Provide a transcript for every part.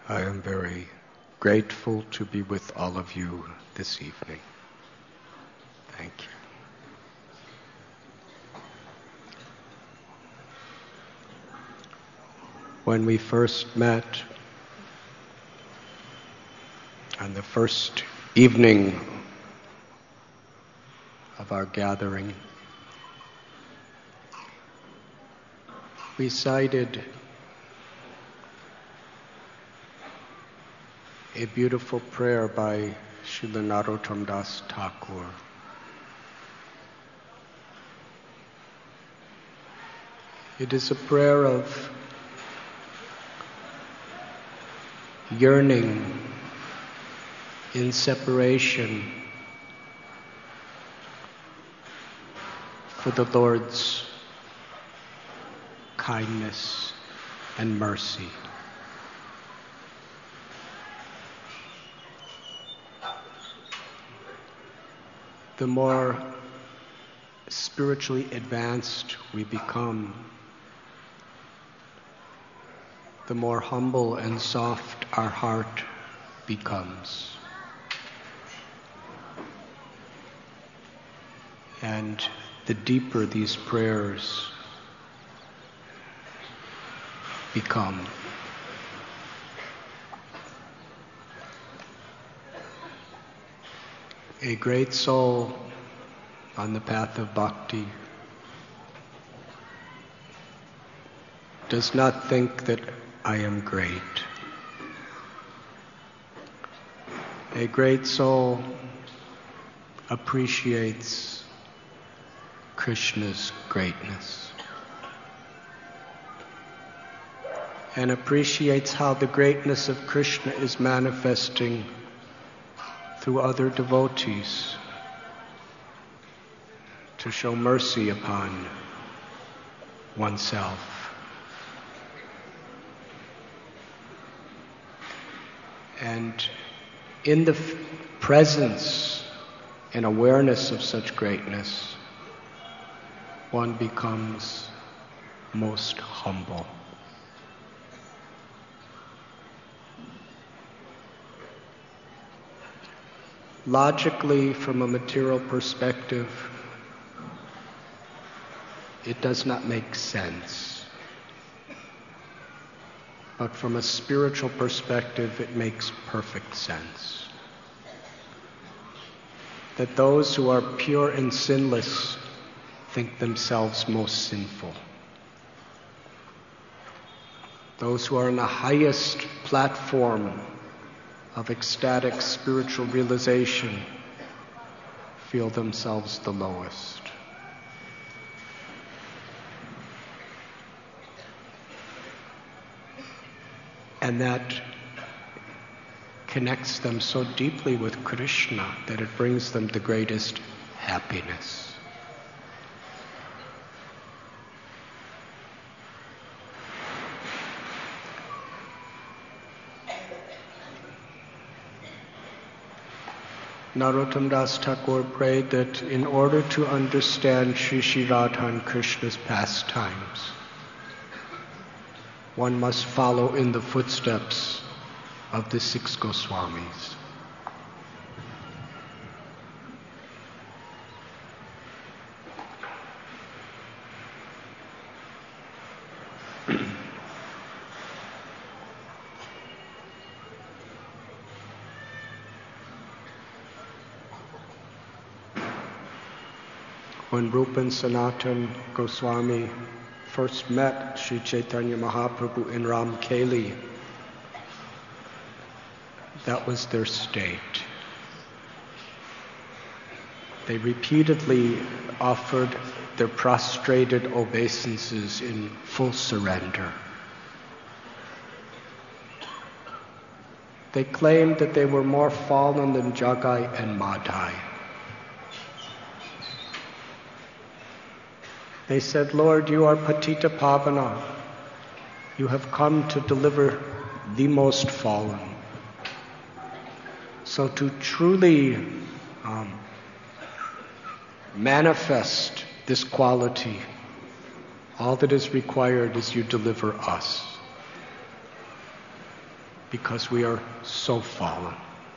I am very grateful to be with all of you this evening. Thank you. When we first met on the first evening of our gathering, we cited a beautiful prayer by Srila Narottam Das Thakur. It is a prayer of yearning in separation for the Lord's kindness and mercy. The more spiritually advanced we become, the more humble and soft our heart becomes. And the deeper these prayers become. A great soul on the path of bhakti does not think that I am great. A great soul appreciates Krishna's greatness and appreciates how the greatness of Krishna is manifesting through other devotees to show mercy upon oneself. And in the presence and awareness of such greatness, one becomes most humble. Logically, from a material perspective, it does not make sense. But from a spiritual perspective, it makes perfect sense. That those who are pure and sinless think themselves most sinful. Those who are on the highest platform of ecstatic spiritual realization feel themselves the lowest. And that connects them so deeply with Krishna that it brings them the greatest happiness. Narottam Das Thakur prayed that in order to understand Sri Radha and Krishna's pastimes, one must follow in the footsteps of the 6 Goswamis. When Rupa and Sanatan Goswami first met Sri Chaitanya Mahaprabhu in Ramkeli, that was their state. They repeatedly offered their prostrated obeisances in full surrender. They claimed that they were more fallen than Jagai and Madhai. They said, Lord, you are Patita Pavana. You have come to deliver the most fallen. So to truly manifest this quality, all that is required is you deliver us. because we are so fallen.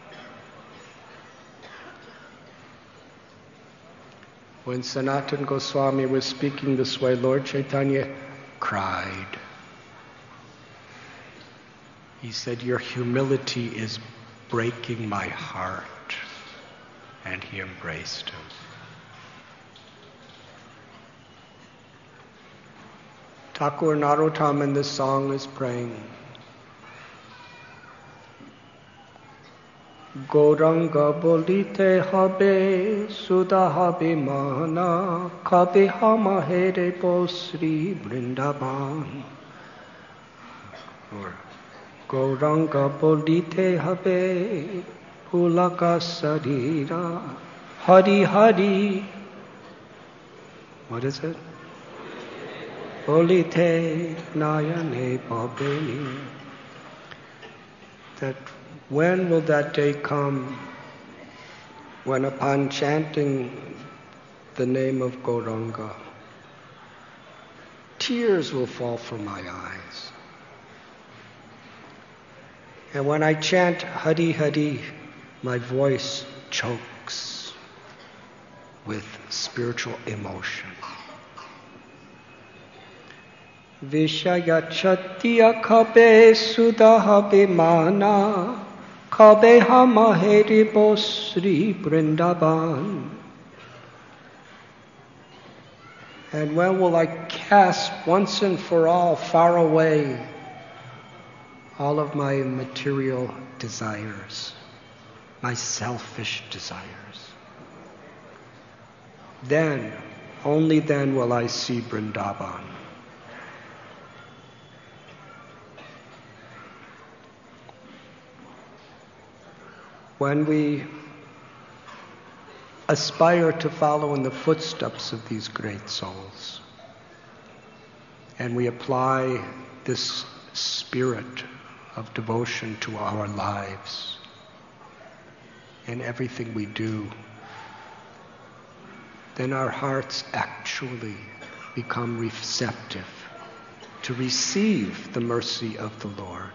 When Sanatana Goswami was speaking this way, Lord Chaitanya cried. He said, "Your humility is breaking my heart." And he embraced him. Thakur Narottam in this song is praying, Gauranga bolite habe Sudha habe mana Kabe hama here po Sri Vrindavan. Or Gauranga bolite habe Pulaka sarira Hari Hari. What is it? Bolite nayane babeni. That when will that day come when upon chanting the name of Gauranga, tears will fall from my eyes. And when I chant Hari Hari, my voice chokes with spiritual emotion. Vishaya Chatya Kabe Sudahabe Mana Kabe Hama Heribo Sri Vrindavan. And when will I cast once and for all far away all of my material desires, my selfish desires? Then, only then will I see Vrindavan. When we aspire to follow in the footsteps of these great souls, and we apply this spirit of devotion to our lives and everything we do, then our hearts actually become receptive to receive the mercy of the Lord.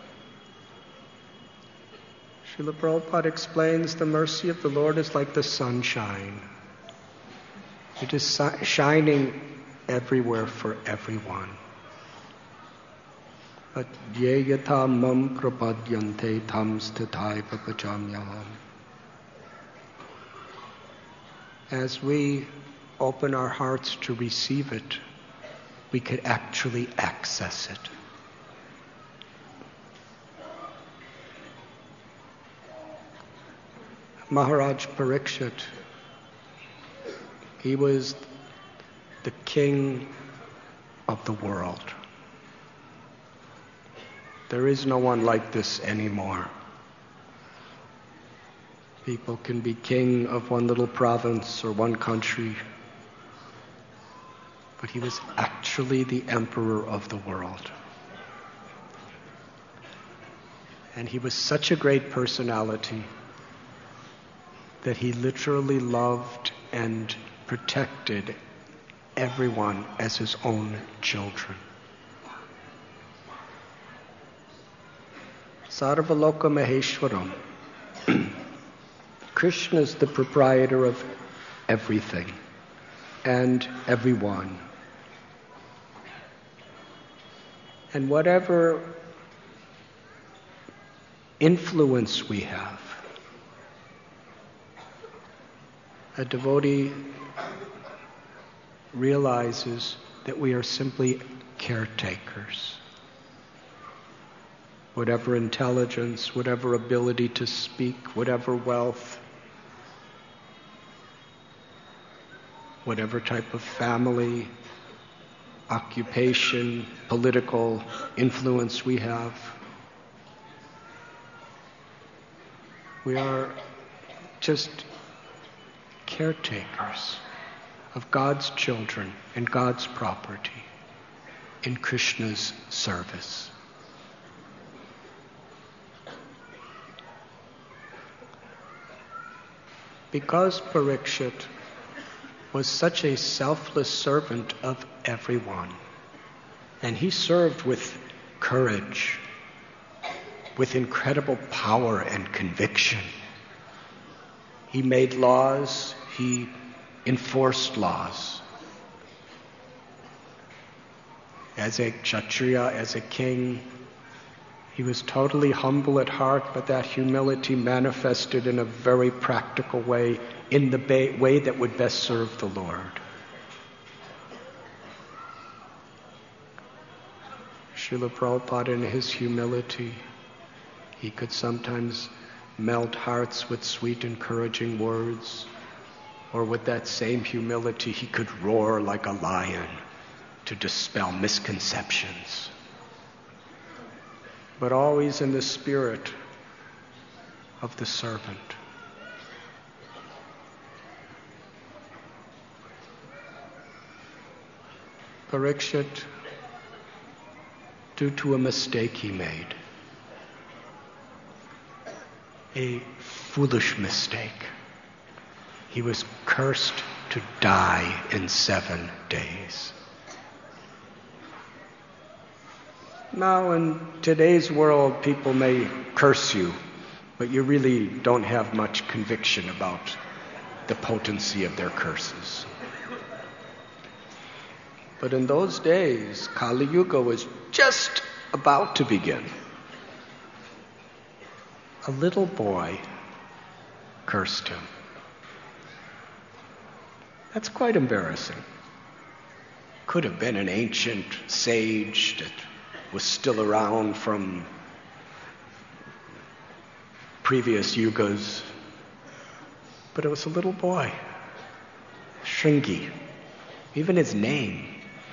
Srila Prabhupada explains the mercy of the Lord is like the sunshine. It is shining everywhere for everyone. But ye yatha mam prapadyante tam sthathai papachamyaham. As we open our hearts to receive it, we could actually access it. Maharaj Parikshit, he was the king of the world. There is no one like this anymore. People can be king of one little province or one country, but he was actually the emperor of the world. And he was such a great personality that he literally loved and protected everyone as his own children. Sarvaloka Maheshwaram. Krishna is the proprietor of everything and everyone. And whatever influence we have, a devotee realizes that we are simply caretakers. Whatever intelligence, whatever ability to speak, whatever wealth, whatever type of family, occupation, political influence we have, we are just caretakers of God's children and God's property in Krishna's service. Because Parikshit was such a selfless servant of everyone, and he served with courage, with incredible power and conviction. He made laws, he enforced laws. As a Kshatriya, as a king, he was totally humble at heart, but that humility manifested in a very practical way, in the way that would best serve the Lord. Srila Prabhupada, in his humility, he could sometimes melt hearts with sweet, encouraging words, or with that same humility, he could roar like a lion to dispel misconceptions. But always in the spirit of the servant. Parikshit, due to a mistake he made, a foolish mistake, he was cursed to die in 7 days. Now, in today's world, people may curse you, but you really don't have much conviction about the potency of their curses. But in those days, Kali Yuga was just about to begin. A little boy cursed him. That's quite embarrassing. Could have been an ancient sage that was still around from previous yugas. But it was a little boy, Shringi. Even his name.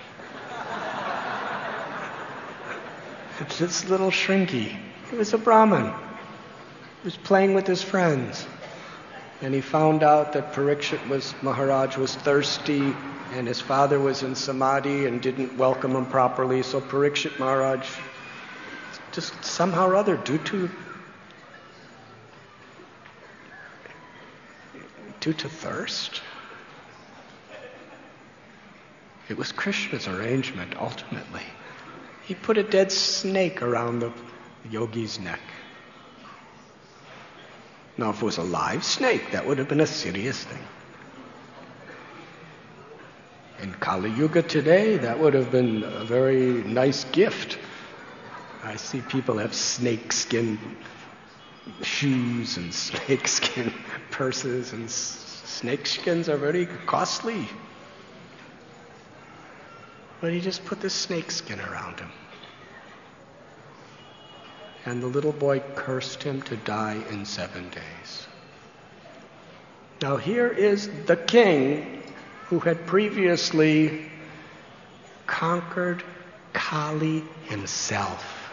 It's this little Shringi. He was a Brahmin. He was playing with his friends. And he found out that Parikshit Maharaj was thirsty, and his father was in samadhi and didn't welcome him properly. So Parikshit Maharaj, just somehow or other, due to thirst. It was Krishna's arrangement, ultimately. He put a dead snake around the yogi's neck. Now, if it was a live snake, that would have been a serious thing. In Kali Yuga today, that would have been a very nice gift. I see people have snakeskin shoes and snakeskin purses, and snakeskins are very costly. But he just put the snakeskin around him. And the little boy cursed him to die in 7 days. Now here is the king who had previously conquered Kali himself.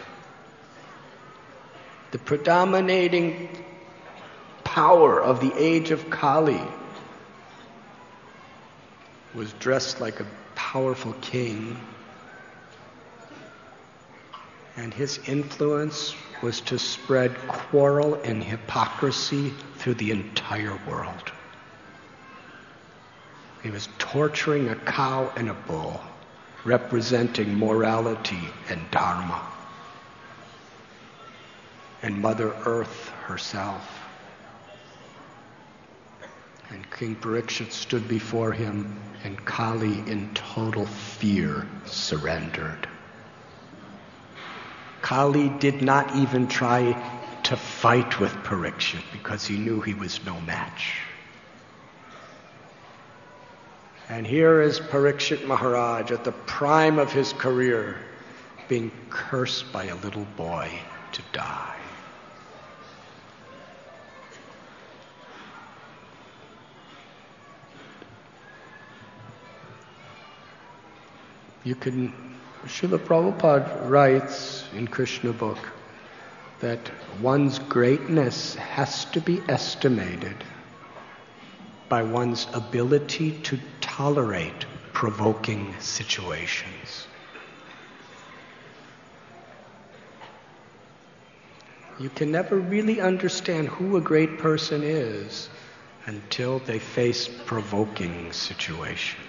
The predominating power of the age of Kali was dressed like a powerful king, and his influence was to spread quarrel and hypocrisy through the entire world. He was torturing a cow and a bull, representing morality and dharma, and Mother Earth herself. And King Parikshit stood before him, and Kali, in total fear, surrendered. Kali did not even try to fight with Parikshit because he knew he was no match. And here is Parikshit Maharaj at the prime of his career, being cursed by a little boy to die. Srila Prabhupada writes in Krishna book that one's greatness has to be estimated by one's ability to tolerate provoking situations. You can never really understand who a great person is until they face provoking situations.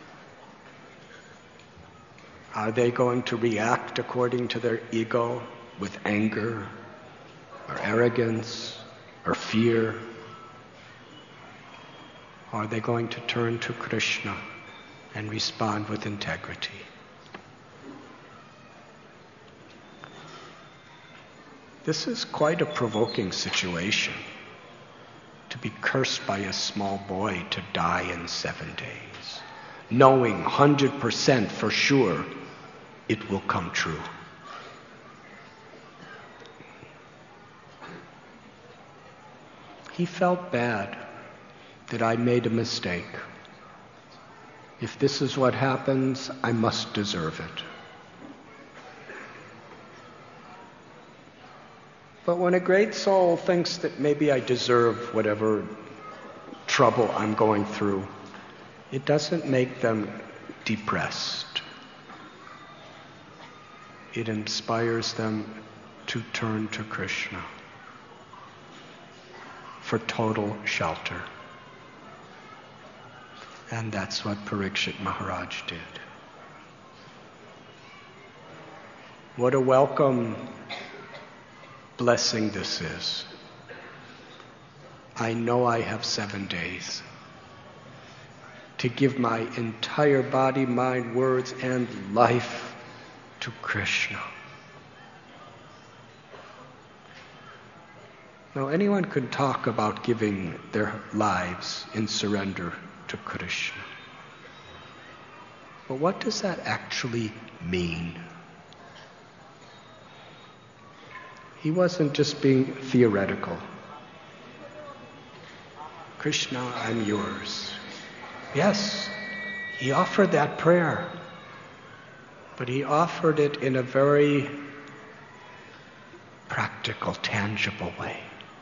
Are they going to react according to their ego, with anger or arrogance or fear? Or are they going to turn to Krishna and respond with integrity? This is quite a provoking situation, to be cursed by a small boy to die in 7 days, knowing 100% for sure it will come true. He felt bad that I made a mistake. If this is what happens, I must deserve it. But when a great soul thinks that maybe I deserve whatever trouble I'm going through, it doesn't make them depressed. It inspires them to turn to Krishna for total shelter. And that's what Parikshit Maharaj did. What a welcome blessing this is. I know I have 7 days to give my entire body, mind, words, and life to Krishna. Now, anyone could talk about giving their lives in surrender to Krishna. But what does that actually mean? He wasn't just being theoretical. Krishna, I'm yours. Yes, he offered that prayer, but he offered it in a very practical, tangible way.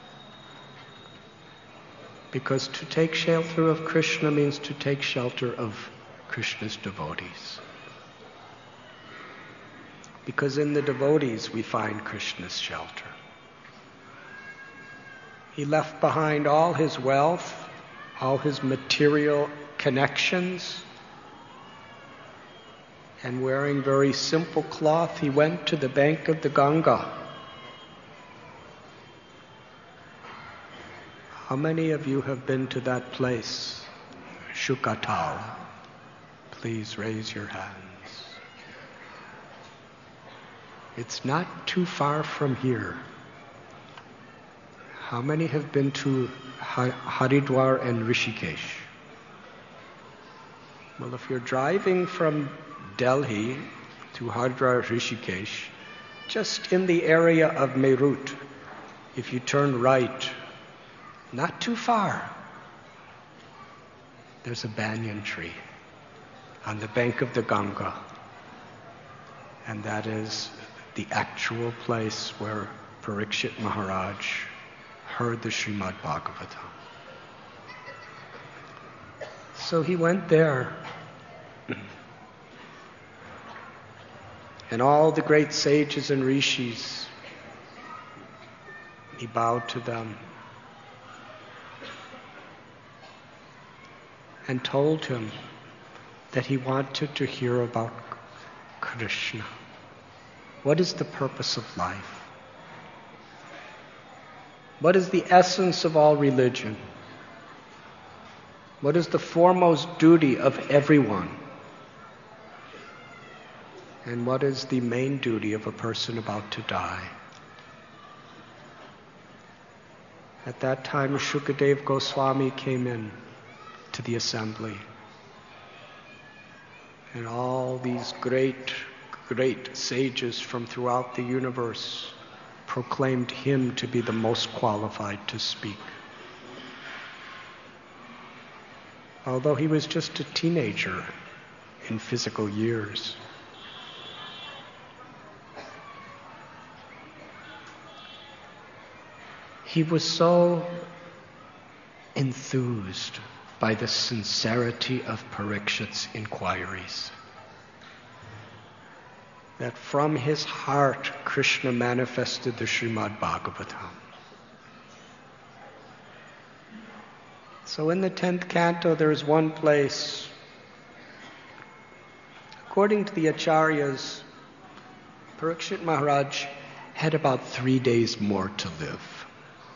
Because to take shelter of Krishna means to take shelter of Krishna's devotees. Because in the devotees we find Krishna's shelter. He left behind all his wealth, all his material connections, and wearing very simple cloth, he went to the bank of the Ganga. How many of you have been to that place, Shukatal? Please raise your hands. It's not too far from here. How many have been to Haridwar and Rishikesh? Well, if you're driving from Delhi to Haridwar, Rishikesh, just in the area of Meerut, if you turn right, not too far, there's a banyan tree on the bank of the Ganga. And that is the actual place where Parikshit Maharaj heard the Srimad Bhagavatam. So he went there, and all the great sages and rishis, he bowed to them and told him that he wanted to hear about Krishna. What is the purpose of life? What is the essence of all religion? What is the foremost duty of everyone? And what is the main duty of a person about to die? At that time, Shukadev Goswami came in to the assembly. And all these great sages from throughout the universe proclaimed him to be the most qualified to speak. Although he was just a teenager in physical years. He was so enthused by the sincerity of Parikshit's inquiries that from his heart Krishna manifested the Srimad Bhagavatam. So in the 10th canto there is one place, according to the Acharyas, Parikshit Maharaj had about 3 days more to live.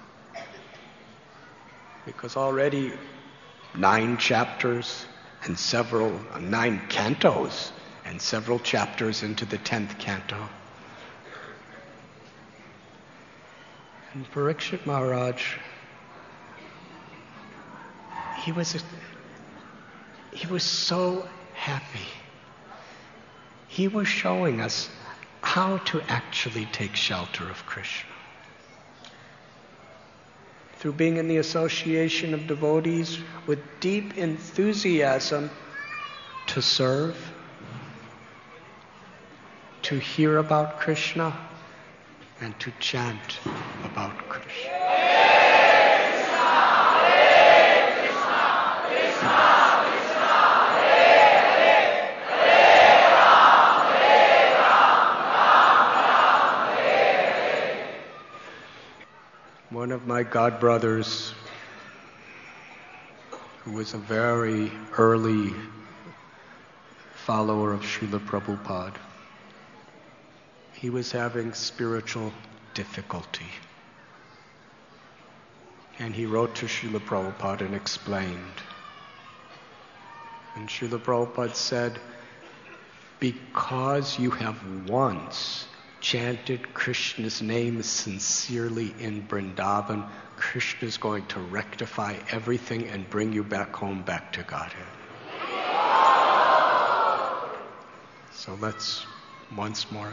Because already 9 chapters and 9 cantos and several chapters into the 10th canto. And Parikshit Maharaj, he was so happy. He was showing us how to actually take shelter of Krishna. Through being in the association of devotees with deep enthusiasm to serve, to hear about Krishna, and to chant about Krishna. One of my godbrothers, who was a very early follower of Srila Prabhupada, he was having spiritual difficulty. And he wrote to Srila Prabhupada and explained. And Srila Prabhupada said, because you have once chanted Krishna's name sincerely in Vrindavan, Krishna is going to rectify everything and bring you back home, back to Godhead. So let's once more.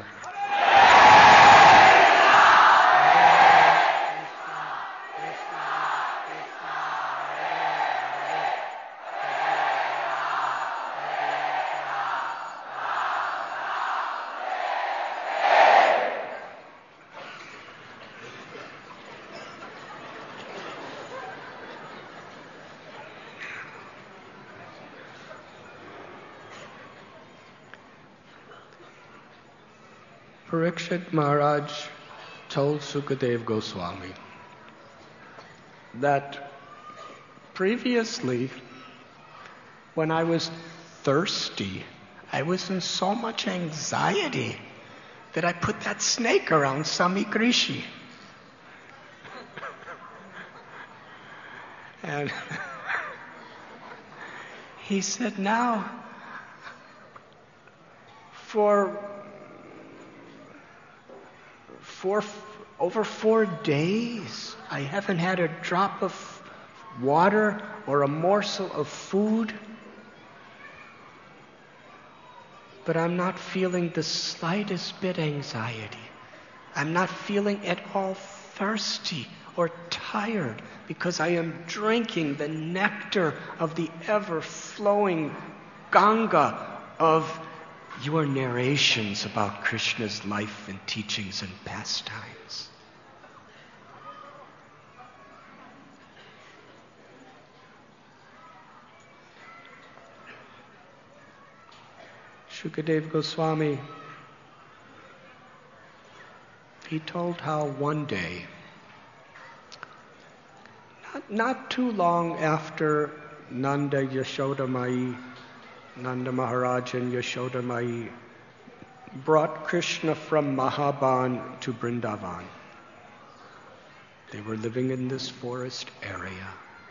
Parikshit Maharaj told Sukadeva Goswami that previously, when I was thirsty, I was in so much anxiety that I put that snake around Samikrishi. And he said, now, for over 4 days, I haven't had a drop of water or a morsel of food. But I'm not feeling the slightest bit anxiety. I'm not feeling at all thirsty or tired because I am drinking the nectar of the ever-flowing Ganga of your narrations about Krishna's life and teachings and pastimes. Shukadeva Goswami, he told how one day, not too long after Nanda Maharaj and Yashoda Mai brought Krishna from Mahaban to Vrindavan. They were living in this forest area.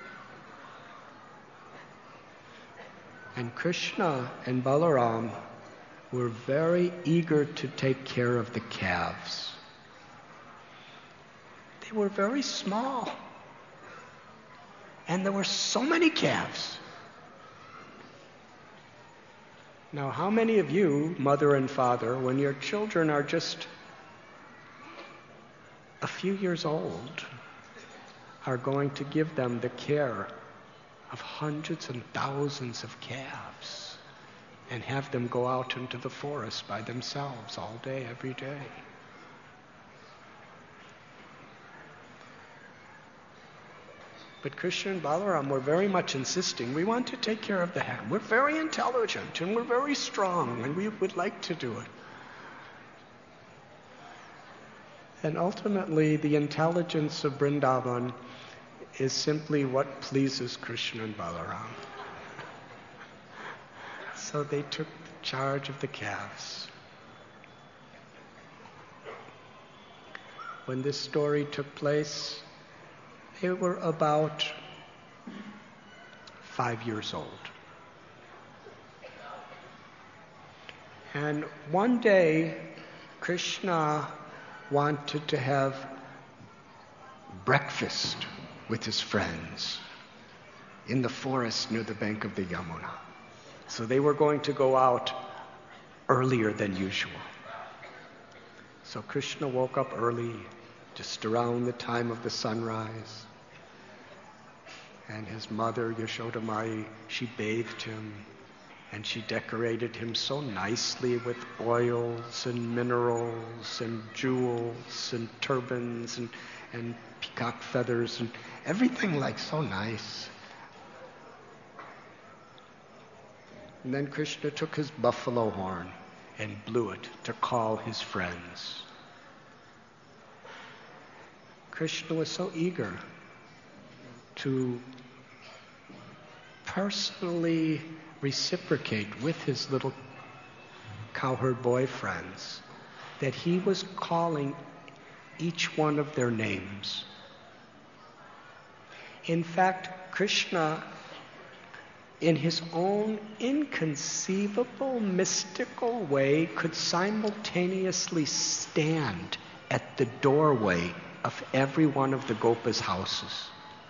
And Krishna and Balaram were very eager to take care of the calves. They were very small. And there were so many calves. Now, how many of you, mother and father, when your children are just a few years old, are going to give them the care of hundreds and thousands of calves and have them go out into the forest by themselves all day, every day? But Krishna and Balaram were very much insisting, we want to take care of the calves. We're very intelligent and we're very strong and we would like to do it. And ultimately, the intelligence of Vrindavan is simply what pleases Krishna and Balaram. So they took charge of the calves. when this story took place, they were about 5 years old. And one day, Krishna wanted to have breakfast with his friends in the forest near the bank of the Yamuna. So they were going to go out earlier than usual. So Krishna woke up early, just around the time of the sunrise. And his mother, Yashoda Mai, she bathed him and she decorated him so nicely with oils and minerals and jewels and turbans and peacock feathers and everything like so nice. And then Krishna took his buffalo horn and blew it to call his friends. Krishna was so eager to personally reciprocate with his little cowherd boy friends that he was calling each one of their names. In fact, Krishna, in his own inconceivable, mystical way, could simultaneously stand at the doorway of every one of the Gopas' houses.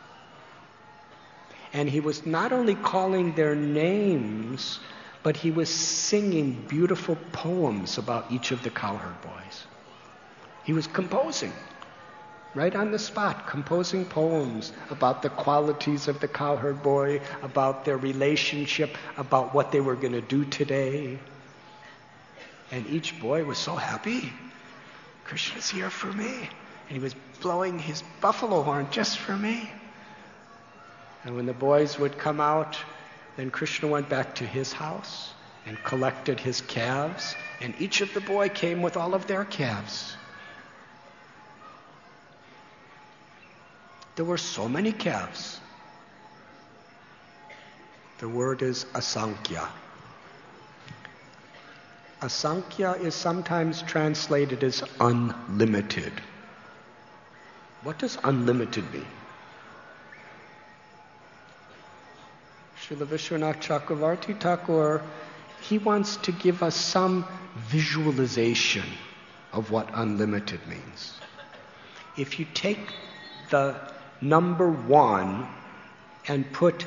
And he was not only calling their names, but he was singing beautiful poems about each of the cowherd boys. He was composing, right on the spot, composing poems about the qualities of the cowherd boy, about their relationship, about what they were going to do today. And each boy was so happy. Krishna's here for me. And he was blowing his buffalo horn just for me. And when the boys would come out, then Krishna went back to his house and collected his calves, and each of the boys came with all of their calves. There were so many calves. The word is asankhya. Asankhya is sometimes translated as unlimited. What does unlimited mean? Srila Vishwanath Chakravarti Thakur, he wants to give us some visualization of what unlimited means. If you take the number 1 and put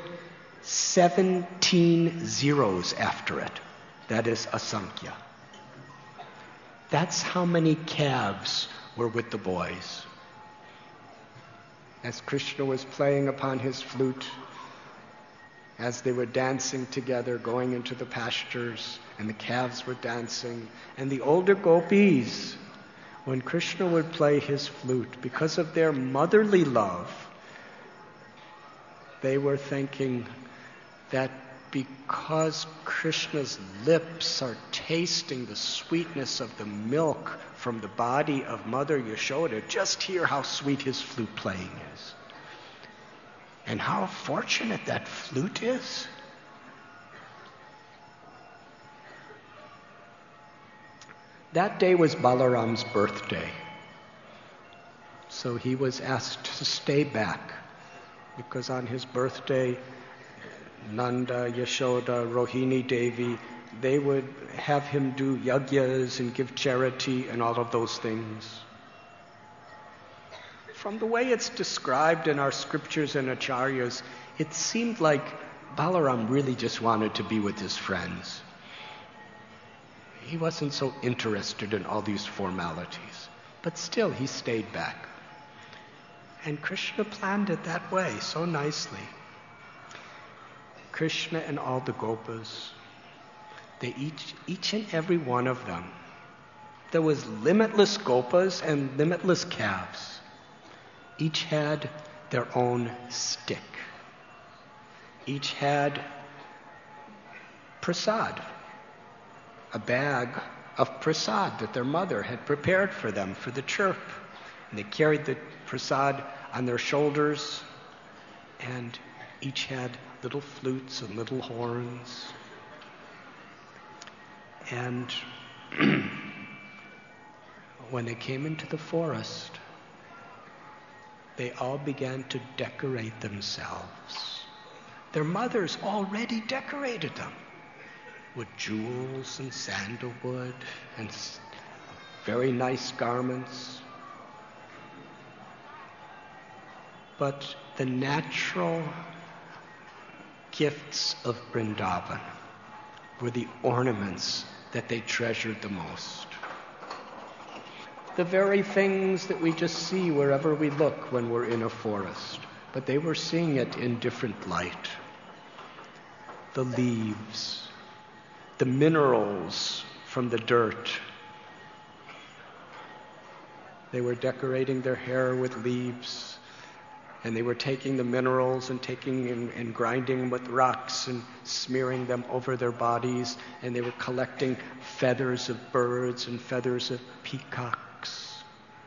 17 zeros after it, that is asankhya. That's how many calves were with the boys. As Krishna was playing upon his flute, as they were dancing together, going into the pastures, and the calves were dancing, and the older gopis, when Krishna would play his flute, because of their motherly love, they were thinking that because Krishna's lips are tasting the sweetness of the milk from the body of Mother Yashoda, just hear how sweet his flute playing is. And how fortunate that flute is. That day was Balaram's birthday. So he was asked to stay back, because on his birthday, Nanda, Yashoda, Rohini Devi, they would have him do yagyas and give charity and all of those things. From the way it's described in our scriptures and acharyas, it seemed like Balaram really just wanted to be with his friends. He wasn't so interested in all these formalities. But still, he stayed back. And Krishna planned it that way, so nicely. Krishna and all the gopas, they each and every one of them, there was limitless gopas and limitless calves. Each had their own stick. Each had prasad, a bag of prasad that their mother had prepared for them for the chirp. And they carried the prasad on their shoulders, and each had little flutes and little horns. And when they came into the forest, they all began to decorate themselves. Their mothers already decorated them with jewels and sandalwood and very nice garments. But the natural gifts of Vrindavan were the ornaments that they treasured the most. The very things that we just see wherever we look when we're in a forest, but they were seeing it in different light. The leaves, the minerals from the dirt. They were decorating their hair with leaves, and they were taking the minerals and and grinding them with rocks and smearing them over their bodies, and they were collecting feathers of birds and feathers of peacocks.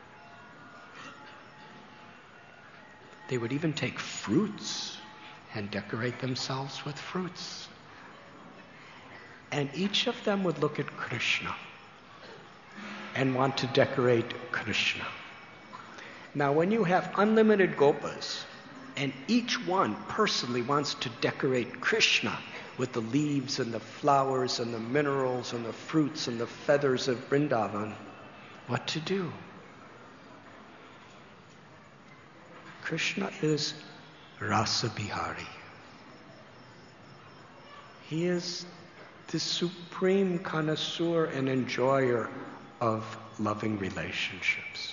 They would even take fruits and decorate themselves with fruits. And each of them would look at Krishna and want to decorate Krishna. Now, when you have unlimited gopas, and each one personally wants to decorate Krishna with the leaves and the flowers and the minerals and the fruits and the feathers of Vrindavan, what to do? Krishna is Rasa Bihari. He is the supreme connoisseur and enjoyer of loving relationships.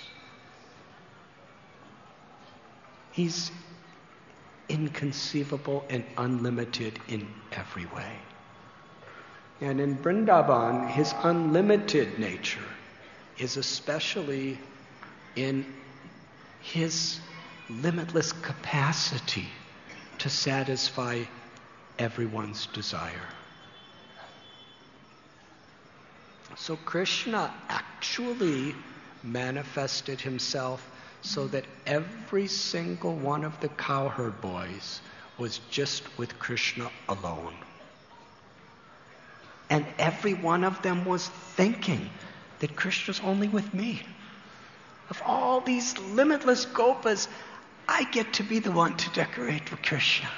He's inconceivable and unlimited in every way. And in Vrindavan, his unlimited nature is especially in his limitless capacity to satisfy everyone's desire. So Krishna actually manifested himself so that every single one of the cowherd boys was just with Krishna alone. And every one of them was thinking that Krishna's only with me. Of all these limitless gopas, I get to be the one to decorate with Krishna.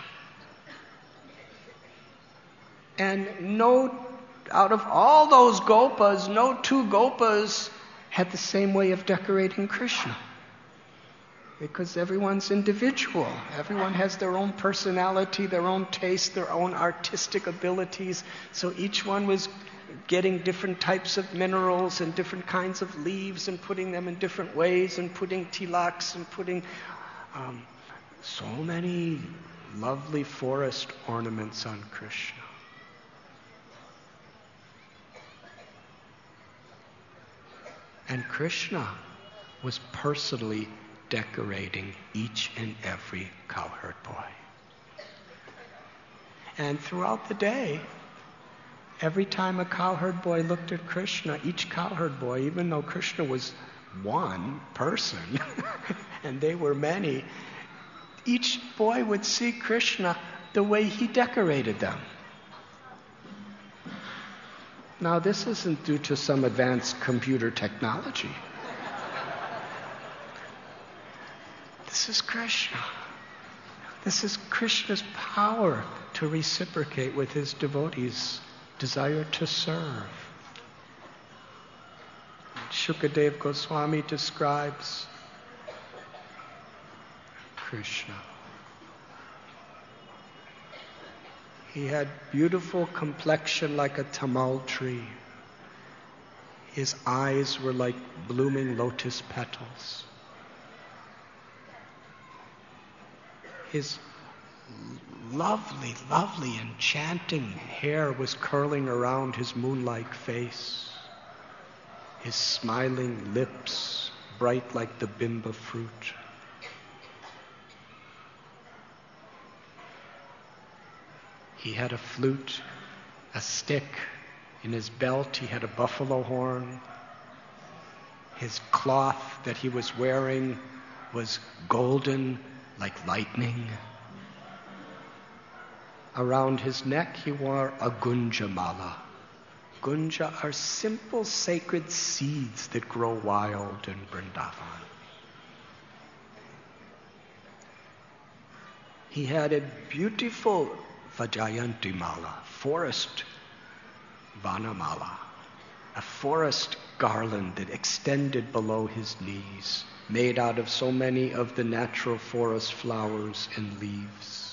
And out of all those gopas, no two gopas had the same way of decorating Krishna. Because everyone's individual. Everyone has their own personality, their own taste, their own artistic abilities. So each one was getting different types of minerals and different kinds of leaves and putting them in different ways and putting tilaks and putting so many lovely forest ornaments on Krishna. And Krishna was personally decorating each and every cowherd boy. And throughout the day, every time a cowherd boy looked at Krishna, each cowherd boy, even though Krishna was one person and they were many, each boy would see Krishna the way he decorated them. Now, this isn't due to some advanced computer technology. This is Krishna. This is Krishna's power to reciprocate with his devotees' desire to serve. Shukadev Goswami describes Krishna. He had beautiful complexion like a tamal tree. His eyes were like blooming lotus petals. His lovely, lovely, enchanting hair was curling around his moon-like face. His smiling lips, bright like the bimba fruit. He had a flute, a stick. In his belt, he had a buffalo horn. His cloth that he was wearing was golden like lightning. Around his neck, he wore a gunja mala. Gunja are simple sacred seeds that grow wild in Vrindavan. He had a beautiful Vajayanti Mala, forest Vanamala, a forest garland that extended below his knees, made out of so many of the natural forest flowers and leaves.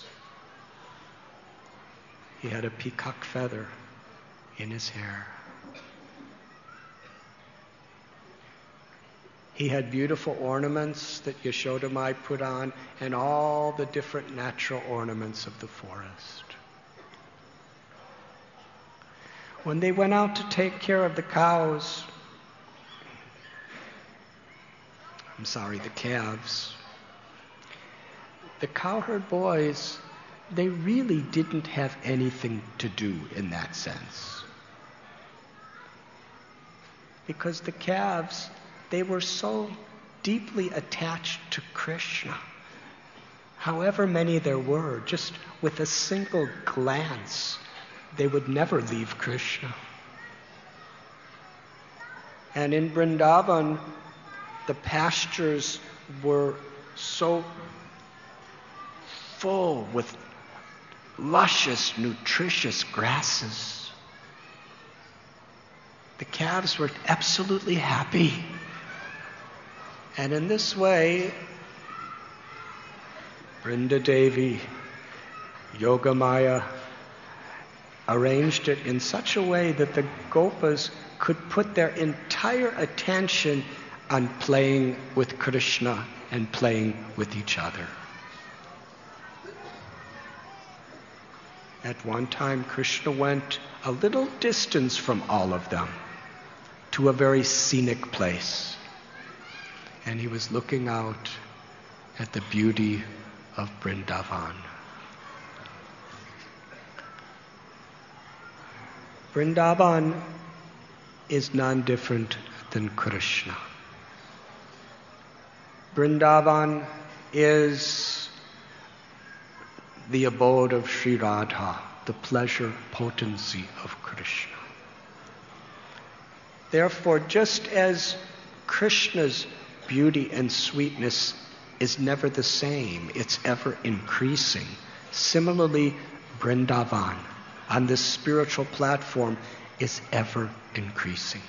He had a peacock feather in his hair. He had beautiful ornaments that Yashodamai put on, and all the different natural ornaments of the forest. When they went out to take care of the calves, the calves, the cowherd boys, they really didn't have anything to do in that sense. Because the calves, they were so deeply attached to Krishna. However many there were, just with a single glance, they would never leave Krishna. And in Vrindavan, the pastures were so full with luscious, nutritious grasses. The calves were absolutely happy. And in this way, Vrinda Devi, Yogamaya, arranged it in such a way that the Gopas could put their entire attention on playing with Krishna and playing with each other. At one time, Krishna went a little distance from all of them to a very scenic place. And he was looking out at the beauty of Vrindavan. Vrindavan is non-different than Krishna. Vrindavan is the abode of Sri Radha, the pleasure potency of Krishna. Therefore, just as Krishna's beauty and sweetness is never the same, it's ever increasing, similarly, Vrindavan, on this spiritual platform, is ever increasing.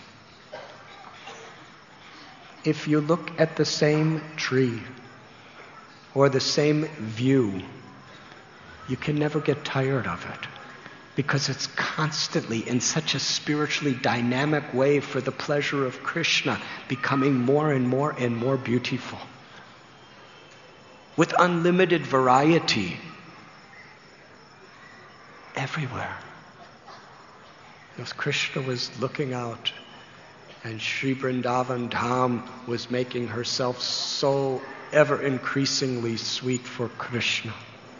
If you look at the same tree or the same view, you can never get tired of it, because it's constantly in such a spiritually dynamic way for the pleasure of Krishna, becoming more and more and more beautiful, with unlimited variety everywhere. As Krishna was looking out, and Sri Vrindavan Dham was making herself so ever increasingly sweet for Krishna.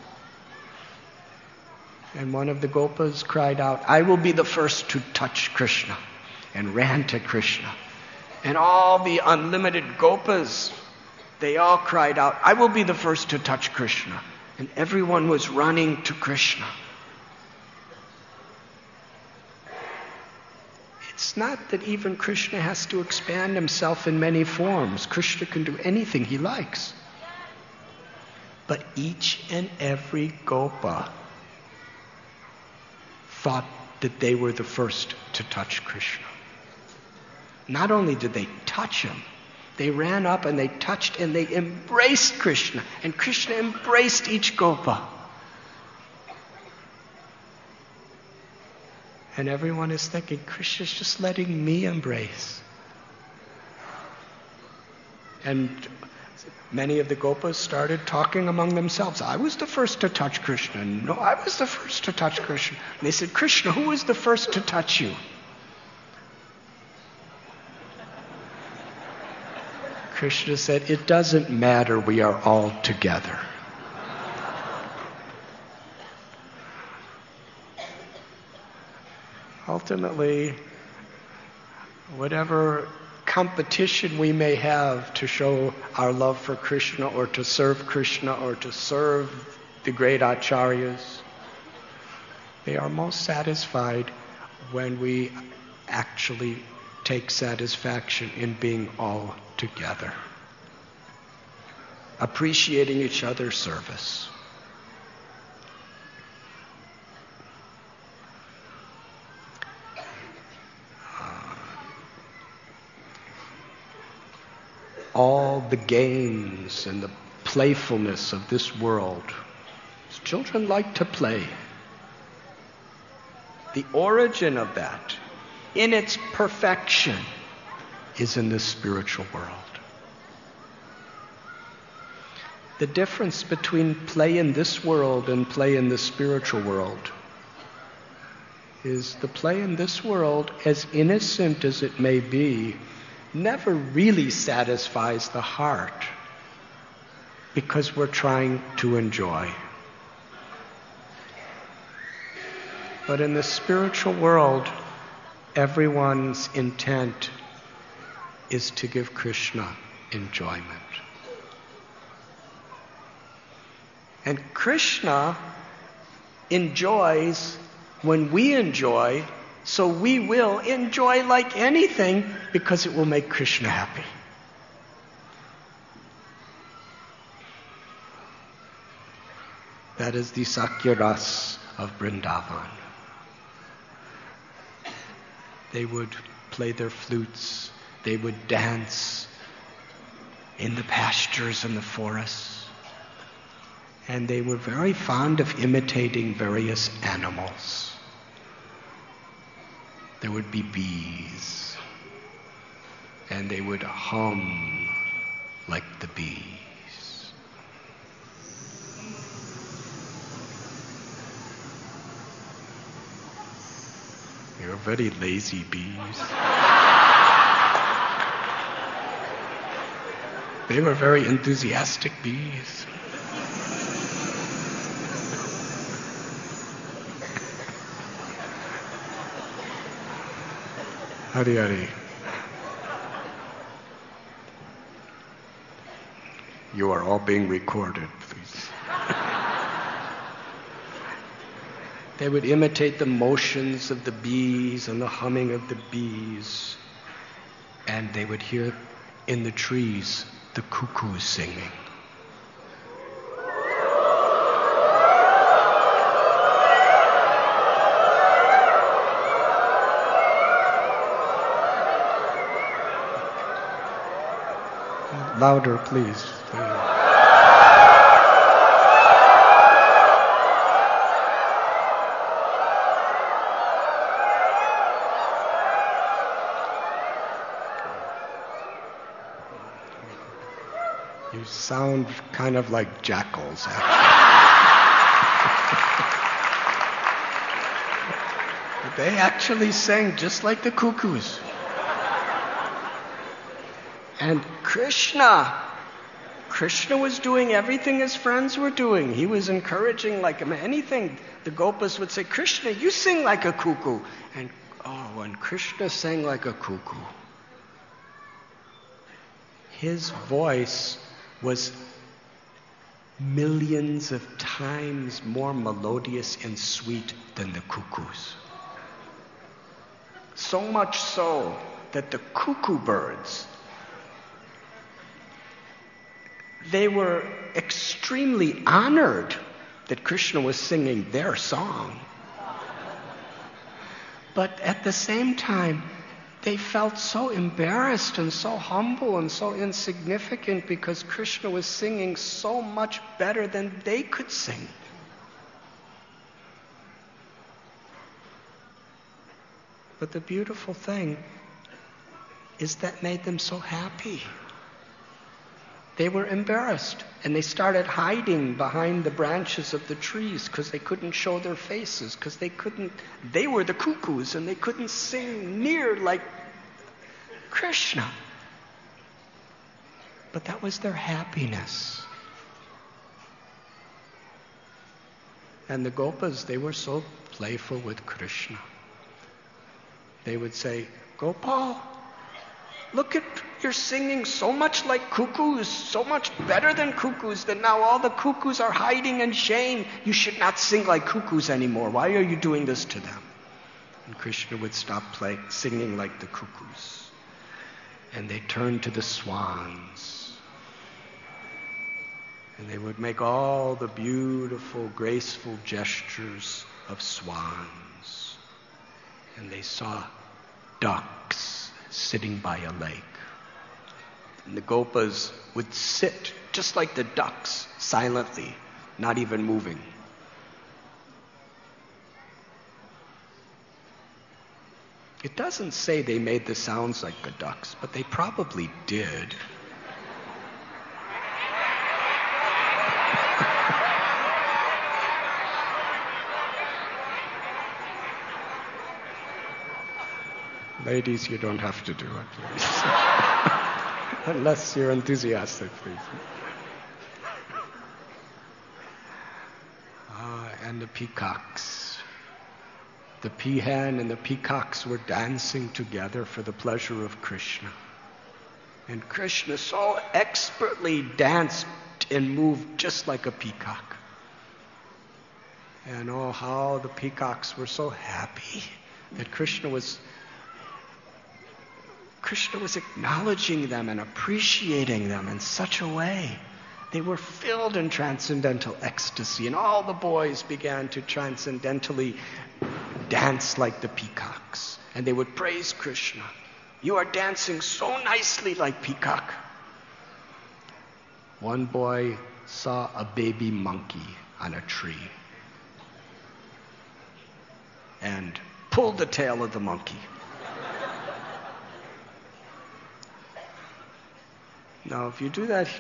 And one of the Gopas cried out, "I will be the first to touch Krishna," and ran to Krishna. And all the unlimited Gopas, they all cried out, "I will be the first to touch Krishna." And everyone was running to Krishna. It's not that even Krishna has to expand himself in many forms. Krishna can do anything he likes. But each and every Gopa thought that they were the first to touch Krishna. Not only did they touch him, they ran up and they touched and they embraced Krishna. And Krishna embraced each Gopa. And everyone is thinking, Krishna's just letting me embrace. And many of the Gopas started talking among themselves. I was the first to touch Krishna. No, I was the first to touch Krishna. And they said, Krishna, who was the first to touch you? Krishna said, it doesn't matter, we are all together. Ultimately, whatever competition we may have to show our love for Krishna or to serve Krishna or to serve the great acharyas, they are most satisfied when we actually take satisfaction in being all together, appreciating each other's service. all the games and the playfulness of this world. Children like to play. The origin of that, in its perfection, is in the spiritual world. The difference between play in this world and play in the spiritual world is the play in this world, as innocent as it may be, never really satisfies the heart because we're trying to enjoy. But in the spiritual world, everyone's intent is to give Krishna enjoyment. And Krishna enjoys when we enjoy, so we will enjoy like anything because it will make Krishna happy. That is the Sakya-ras of Vrindavan. They would play their flutes, they would dance in the pastures and the forests. And they were very fond of imitating various animals. There would be bees, and they would hum like the bees. They were very lazy bees. They were very enthusiastic bees. Hari Hari. You are all being recorded, please. They would imitate the motions of the bees and the humming of the bees. And they would hear in the trees the cuckoos singing. Louder, please. You sound kind of like jackals, actually. They actually sang just like the cuckoos. And Krishna was doing everything his friends were doing. He was encouraging like anything. The Gopas would say, Krishna, you sing like a cuckoo. And when Krishna sang like a cuckoo, his voice was millions of times more melodious and sweet than the cuckoo's. So much so that the cuckoo birds, they were extremely honored that Krishna was singing their song. But at the same time, they felt so embarrassed and so humble and so insignificant because Krishna was singing so much better than they could sing. But the beautiful thing is that made them so happy. They were embarrassed, and they started hiding behind the branches of the trees because they couldn't show their faces, because they were the cuckoos, and they couldn't sing near like Krishna. But that was their happiness. And the Gopas, they were so playful with Krishna. They would say, Gopal, look at, you're singing so much like cuckoos, so much better than cuckoos, that now all the cuckoos are hiding in shame. You should not sing like cuckoos anymore. Why are you doing this to them? And Krishna would stop singing like the cuckoos. And they turned to the swans. And they would make all the beautiful, graceful gestures of swans. And they saw ducks sitting by a lake. And the gopas would sit just like the ducks, silently, not even moving. It doesn't say they made the sounds like the ducks, but they probably did. Ladies, you don't have to do it, please. Unless you're enthusiastic, please. And the peacocks. The peahen and the peacocks were dancing together for the pleasure of Krishna. And Krishna so expertly danced and moved just like a peacock. And oh, how the peacocks were so happy that Krishna was acknowledging them and appreciating them in such a way. They were filled in transcendental ecstasy, and all the boys began to transcendentally dance like the peacocks. And they would praise Krishna. You are dancing so nicely like peacock. One boy saw a baby monkey on a tree and pulled the tail of the monkey. Now, if you do that,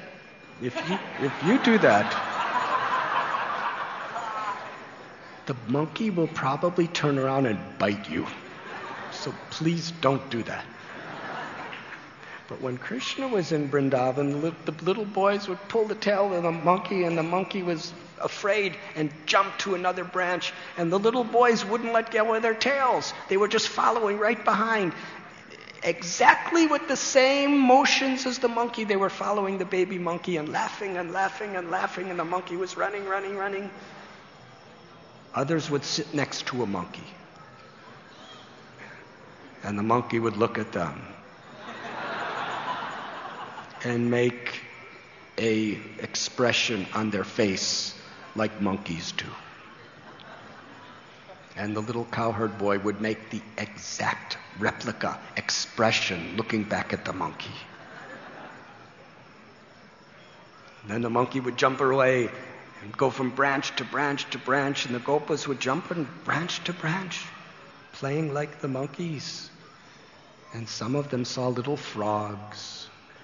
the monkey will probably turn around and bite you. So please don't do that. But when Krishna was in Vrindavan, the little boys would pull the tail of the monkey, and the monkey was afraid and jumped to another branch, and the little boys wouldn't let go of their tails. They were just following right behind. Exactly with the same motions as the monkey, they were following the baby monkey and laughing and laughing and laughing, and the monkey was running. Others would sit next to a monkey, and the monkey would look at them and make an expression on their face like monkeys do. And the little cowherd boy would make the exact replica expression looking back at the monkey. And then the monkey would jump away and go from branch to branch to branch, and the gopas would jump from branch to branch, playing like the monkeys. And some of them saw little frogs.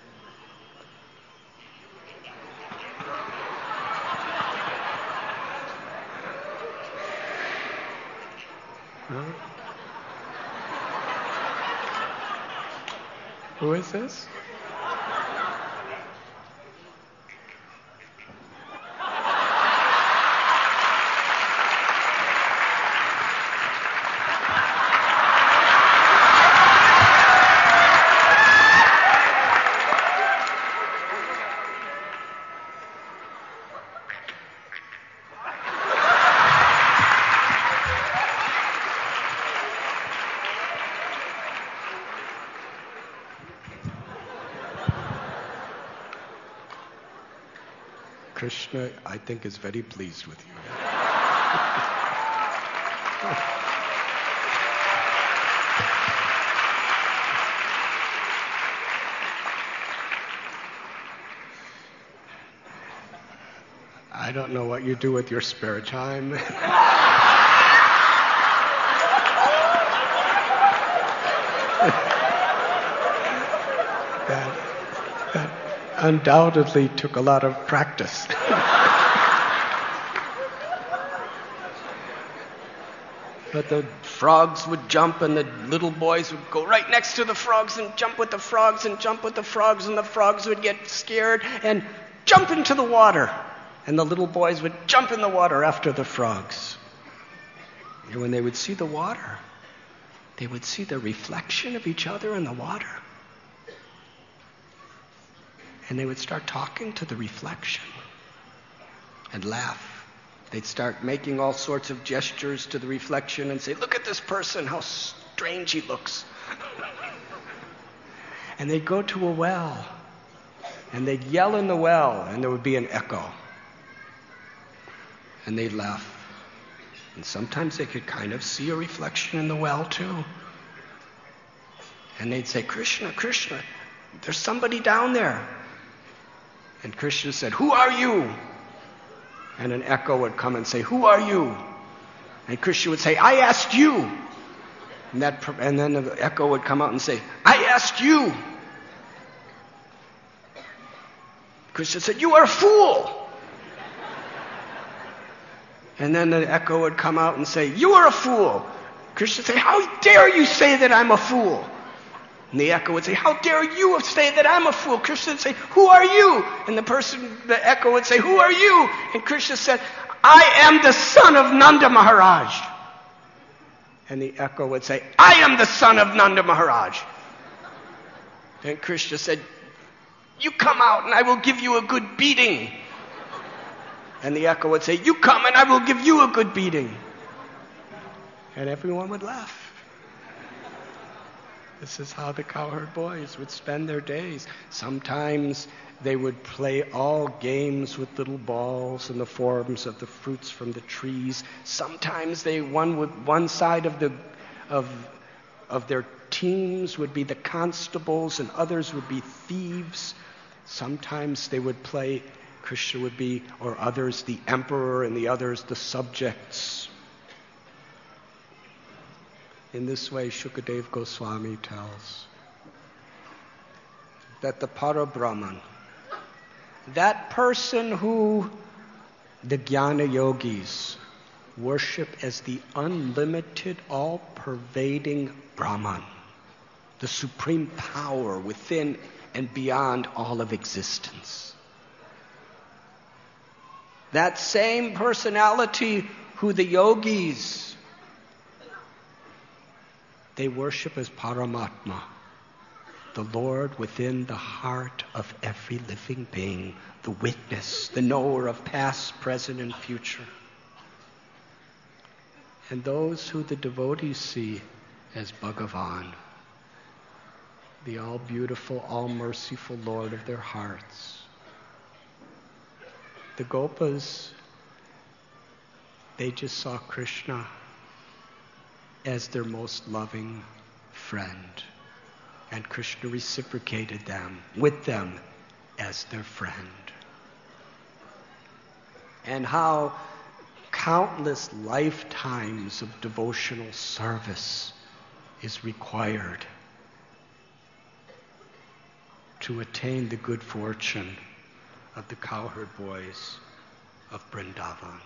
Huh? Who is this? Krishna, I think, is very pleased with you. I don't know what you do with your spare time. that undoubtedly took a lot of practice. But the frogs would jump, and the little boys would go right next to the frogs and jump with the frogs and jump with the frogs, and the frogs would get scared and jump into the water. And the little boys would jump in the water after the frogs. And when they would see the water, they would see the reflection of each other in the water. And they would start talking to the reflection and laugh. They'd start making all sorts of gestures to the reflection and say, "Look at this person, how strange he looks." And they'd go to a well, and they'd yell in the well, and there would be an echo. And they'd laugh. And sometimes they could kind of see a reflection in the well, too. And they'd say, "Krishna, Krishna, There's somebody down there. And Krishna said, "Who are you?" And an echo would come and say, "Who are you?" And Krishna would say, "I asked you." And then the echo would come out and say, "I asked you." Krishna said, "You are a fool." And then the echo would come out and say, "You are a fool." Krishna would say, "How dare you say that I'm a fool?" And the echo would say, "How dare you say that I'm a fool?" Krishna would say, "Who are you?" And the echo would say, "Who are you?" And Krishna said, "I am the son of Nanda Maharaj." And the echo would say, "I am the son of Nanda Maharaj." And Krishna said, "You come out and I will give you a good beating." And the echo would say, "You come and I will give you a good beating." And everyone would laugh. This is how the cowherd boys would spend their days. Sometimes they would play all games with little balls in the forms of the fruits from the trees. Sometimes one side of their teams would be the constables and others would be thieves. Sometimes they would play, Krishna would be, or others the emperor and the others the subjects. In this way, Shukadeva Goswami tells that the Parabrahman, that person who the Jnana Yogis worship as the unlimited, all-pervading Brahman, the supreme power within and beyond all of existence. That same personality who the yogis, they worship as Paramatma, the Lord within the heart of every living being, the witness, the knower of past, present, and future. And those who the devotees see as Bhagavan, the all-beautiful, all-merciful Lord of their hearts. The Gopas, they just saw Krishna as their most loving friend. And Krishna reciprocated with them as their friend. And how countless lifetimes of devotional service is required to attain the good fortune of the cowherd boys of Vrindavan.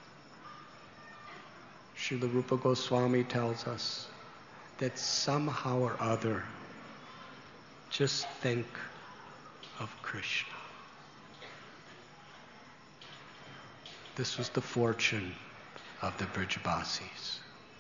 Srila Rupa Goswami tells us that somehow or other, just think of Krishna. This was the fortune of the Brijabasis.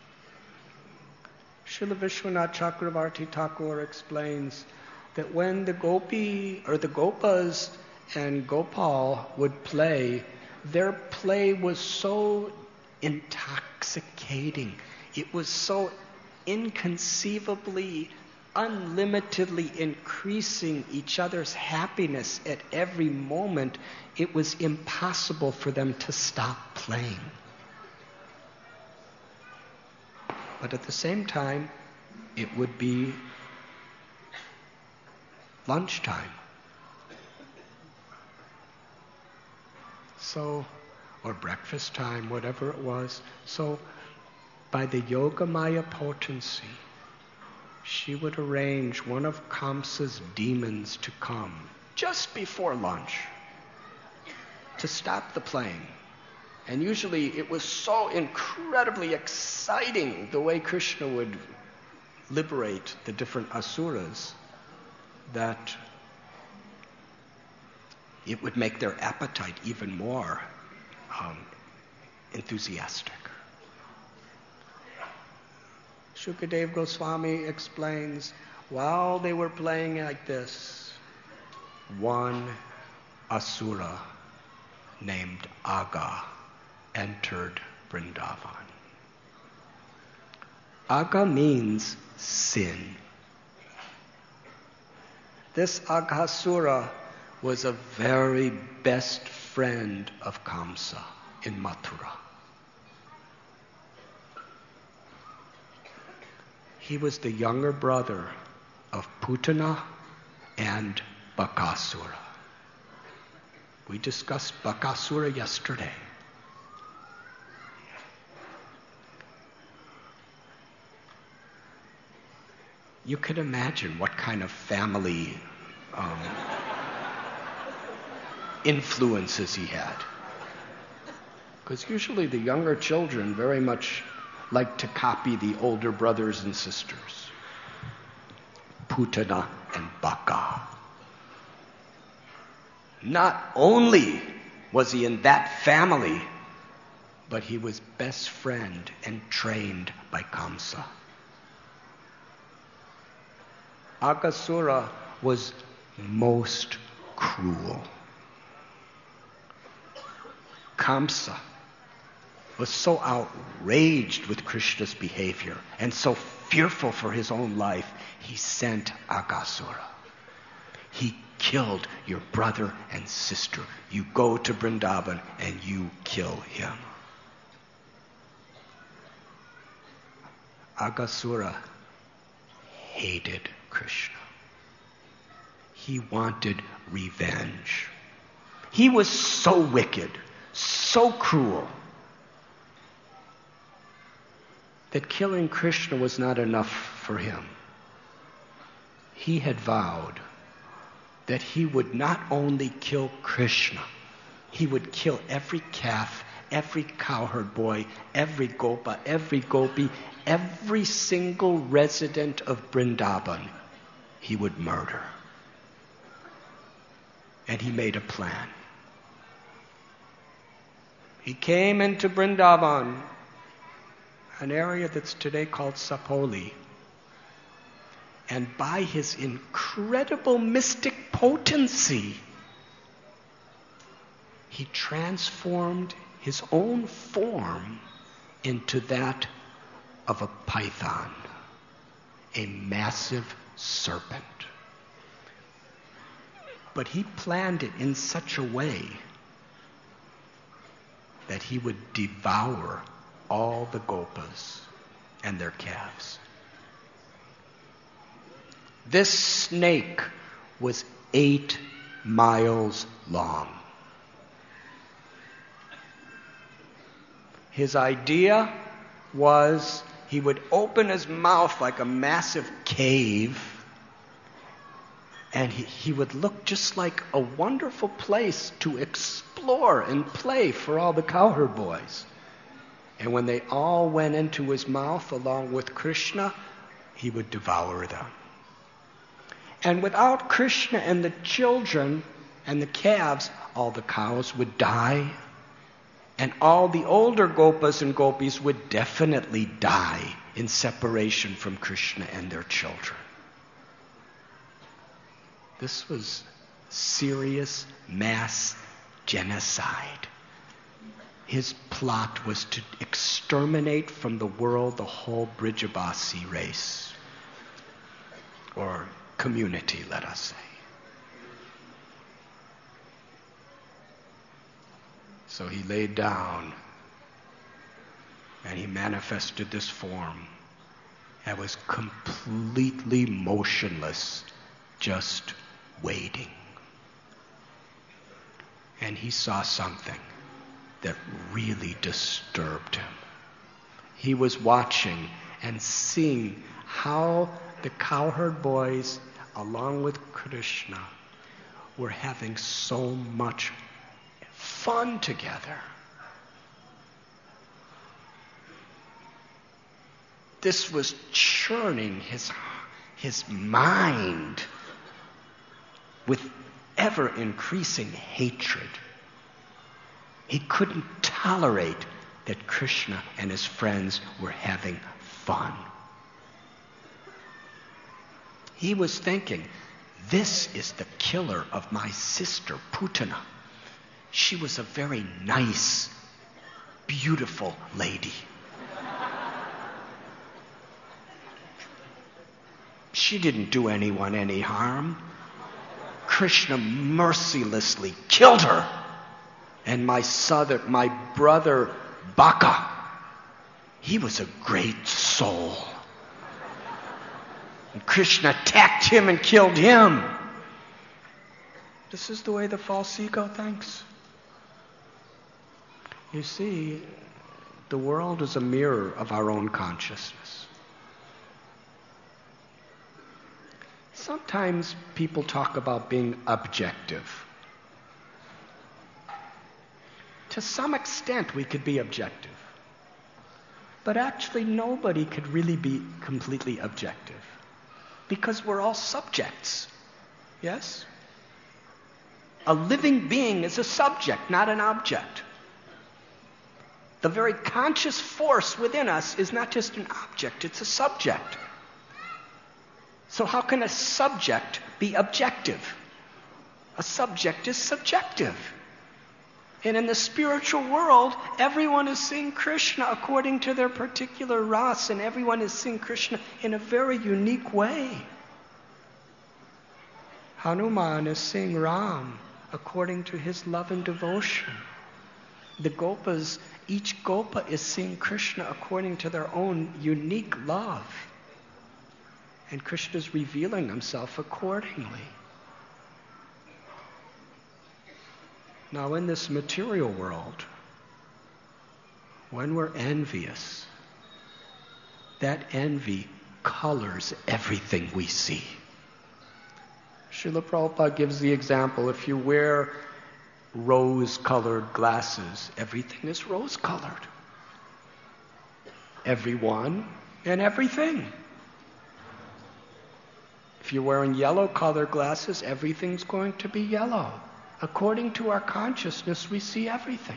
Srila Vishwanath Chakravarti Thakur explains that when the Gopas and Gopal would play, their play was so intoxicating. It was so inconceivably, unlimitedly increasing each other's happiness at every moment, it was impossible for them to stop playing. But at the same time, it would be lunchtime. Or breakfast time, whatever it was. So, by the Yogamaya potency, she would arrange one of Kamsa's demons to come just before lunch to stop the playing. And usually it was so incredibly exciting the way Krishna would liberate the different asuras that it would make their appetite even more enthusiastic. Shukadeva Goswami explains, while they were playing like this, one asura named Aga entered Vrindavan. Aga means sin. This Aghasura was a very best friend of Kamsa in Mathura. He was the younger brother of Putana and Bakasura. We discussed Bakasura yesterday. You can imagine what kind of family influences he had. Because usually the younger children very much like to copy the older brothers and sisters. Putana and Baka. Not only was he in that family, but he was best friend and trained by Kamsa. Aghasura was most cruel. Kamsa was so outraged with Krishna's behavior and so fearful for his own life, he sent Aghasura. He killed your brother and sister. You go to Vrindavan and you kill him. Aghasura hated Krishna. He wanted revenge. He was so wicked, so cruel, that killing Krishna was not enough for him. He had vowed that he would not only kill Krishna, he would kill every calf, every cowherd boy, every gopa, every gopi, every single resident of Vrindavan, he would murder. And he made a plan. He came into Vrindavan, an area that's today called Sapoli, and by his incredible mystic potency, he transformed his own form into that of a python, a massive serpent. But he planned it in such a way that he would devour all the gopas and their calves. This snake was 8 miles long. His idea was he would open his mouth like a massive cave, and he would look just like a wonderful place to explore and play for all the cowherd boys. And when they all went into his mouth along with Krishna, he would devour them. And without Krishna and the children and the calves, all the cows would die, and all the older gopas and gopis would definitely die in separation from Krishna and their children. This was serious mass genocide. His plot was to exterminate from the world the whole Brijabasi race, or community, let us say. So he laid down and he manifested this form and was completely motionless, just waiting. And he saw something that really disturbed him. He was watching and seeing how the cowherd boys, along with Krishna, were having so much fun together. This was churning his mind with ever-increasing hatred. He couldn't tolerate that Krishna and his friends were having fun. He was thinking, this is the killer of my sister, Putana. She was a very nice, beautiful lady. She didn't do anyone any harm. Krishna mercilessly killed her. And my brother Baka, he was a great soul. And Krishna attacked him and killed him. This is the way the false ego thinks. You see, the world is a mirror of our own consciousness. Sometimes people talk about being objective. To some extent, we could be objective. But actually, nobody could really be completely objective. Because we're all subjects. Yes? A living being is a subject, not an object. The very conscious force within us is not just an object, it's a subject. So how can a subject be objective? A subject is subjective. And in the spiritual world, everyone is seeing Krishna according to their particular ras, and everyone is seeing Krishna in a very unique way. Hanuman is seeing Ram according to his love and devotion. The gopas, each gopa is seeing Krishna according to their own unique love. And Krishna is revealing himself accordingly. Now in this material world, when we're envious, that envy colors everything we see. Srila Prabhupada gives the example, if you wear rose-colored glasses, everything is rose-colored. Everyone and everything. If you're wearing yellow-colored glasses, everything's going to be yellow. According to our consciousness, we see everything.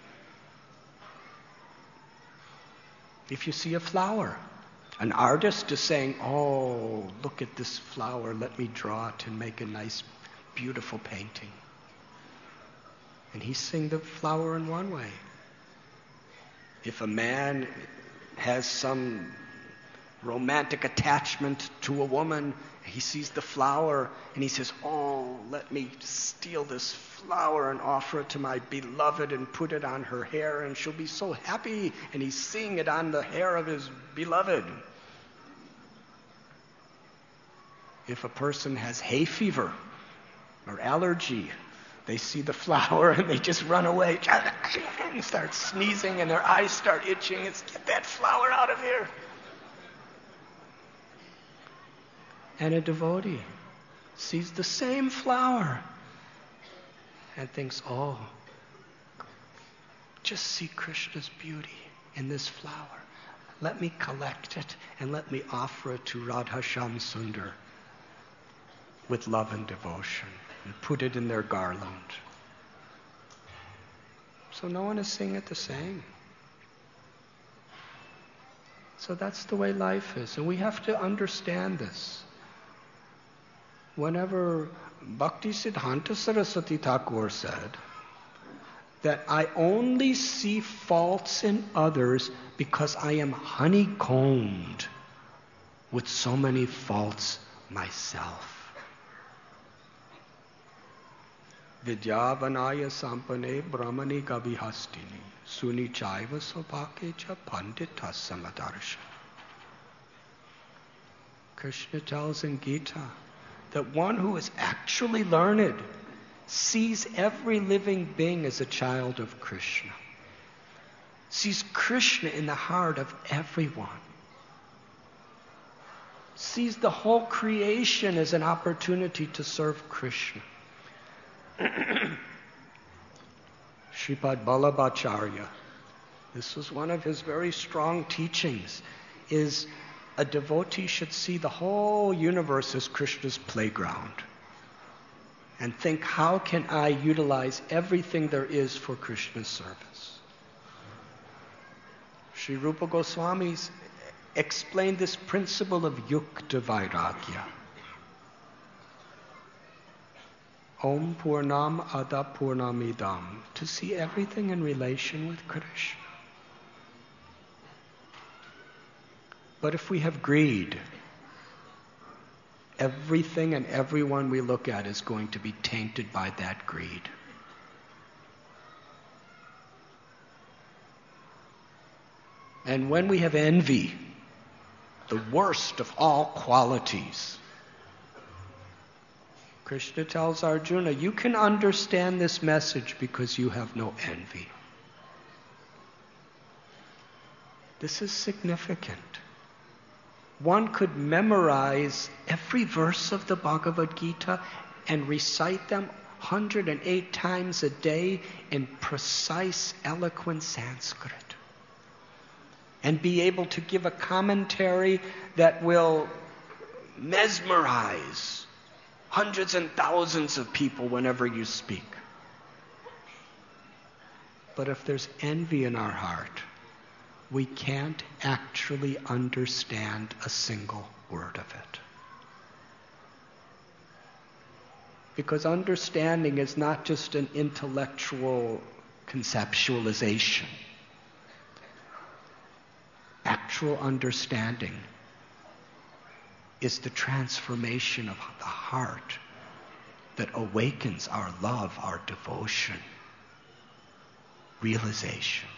If you see a flower, an artist is saying, oh, look at this flower, let me draw it and make a nice, beautiful painting. And he's seeing the flower in one way. If a man has some romantic attachment to a woman, he sees the flower and he says, oh, let me steal this flower and offer it to my beloved and put it on her hair and she'll be so happy. And he's seeing it on the hair of his beloved. If a person has hay fever or allergy, they see the flower and they just run away and start sneezing and their eyes start itching. It's, get that flower out of here. And a devotee sees the same flower and thinks, oh, just see Krishna's beauty in this flower. Let me collect it and let me offer it to Radha Shyam Sundar with love and devotion and put it in their garland. So no one is seeing it the same. So that's the way life is. And we have to understand this. Whenever Bhakti Siddhanta Saraswati Thakur said that I only see faults in others because I am honeycombed with so many faults myself. Vidyavanaya sampane brahmani gavihastini suni chaiva sopake cha pandita samadarsha. Krishna tells in Gita that one who is actually learned sees every living being as a child of Krishna. Sees Krishna in the heart of everyone. Sees the whole creation as an opportunity to serve Krishna. Sripad Vallabhacharya, this was one of his very strong teachings, is a devotee should see the whole universe as Krishna's playground and think, how can I utilize everything there is for Krishna's service? Sri Rupa Goswami explained this principle of yukta vairagya. Om Purnam Ada Purnamidam, to see everything in relation with Krishna. But if we have greed, everything and everyone we look at is going to be tainted by that greed. And when we have envy, the worst of all qualities, Krishna tells Arjuna, you can understand this message because you have no envy. This is significant. One could memorize every verse of the Bhagavad Gita and recite them 108 times a day in precise, eloquent Sanskrit. And be able to give a commentary that will mesmerize hundreds and thousands of people whenever you speak. But if there's envy in our heart, we can't actually understand a single word of it. Because understanding is not just an intellectual conceptualization. Actual understanding is the transformation of the heart that awakens our love, our devotion, realization.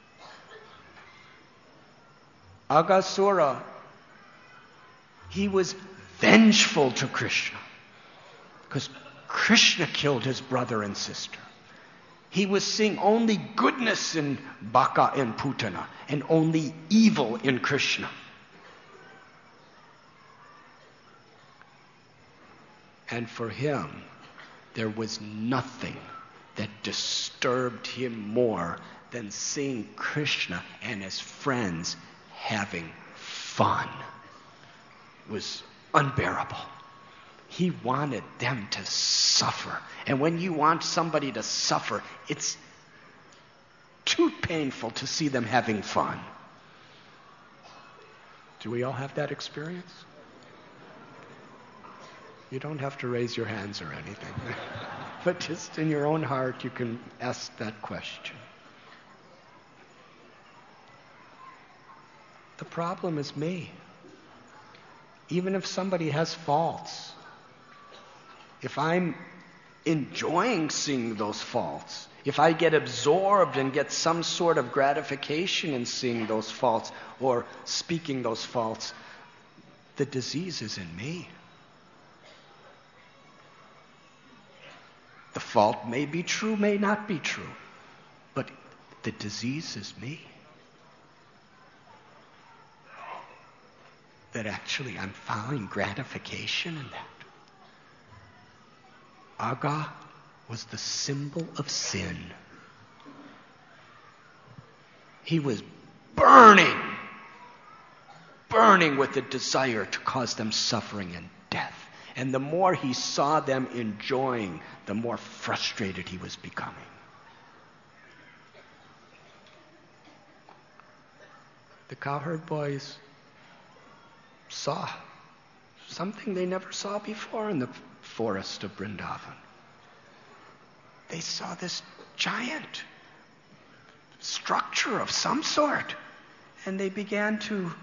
Aghasura, he was vengeful to Krishna because Krishna killed his brother and sister. He was seeing only goodness in Baka and Putana and only evil in Krishna. And for him, there was nothing that disturbed him more than seeing Krishna and his friends having fun. It was unbearable. He wanted them to suffer. And when you want somebody to suffer, it's too painful to see them having fun. Do we all have that experience? You don't have to raise your hands or anything. But just in your own heart, you can ask that question. The problem is me. Even if somebody has faults, if I'm enjoying seeing those faults, if I get absorbed and get some sort of gratification in seeing those faults or speaking those faults, the disease is in me. The fault may be true, may not be true, but the disease is me. That actually I'm finding gratification in that. Agha was the symbol of sin. He was burning with the desire to cause them suffering and death. And the more he saw them enjoying, the more frustrated he was becoming. The cowherd boys saw something they never saw before in the forest of Vrindavan. They saw this giant structure of some sort, and they began to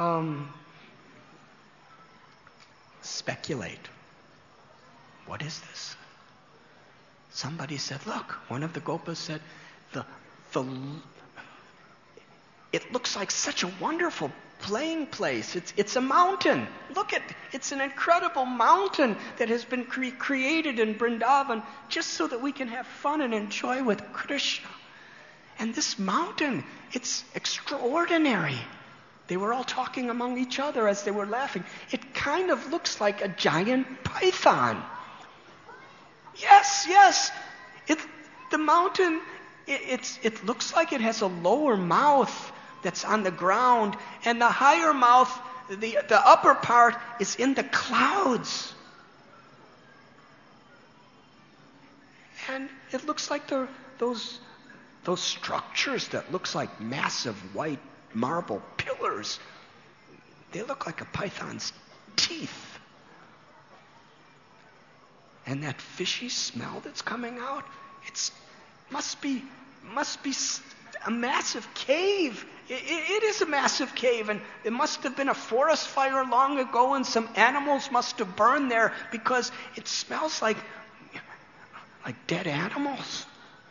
speculate. What is this? Somebody said, look, one of the Gopas said, it looks like such a wonderful playing place. It's a mountain. Look at it's an incredible mountain that has been created in Vrindavan just so that we can have fun and enjoy with Krishna. And this mountain, it's extraordinary. They were all talking among each other as they were laughing. It kind of looks like a giant python. Yes. The mountain, it looks like it has a lower mouth that's on the ground, and the higher mouth, the upper part, is in the clouds. And it looks like those structures that looks like massive white marble pillars, they look like a python's teeth. And that fishy smell that's coming out, must be a massive cave. It is a massive cave, and it must have been a forest fire long ago, and some animals must have burned there because it smells like dead animals.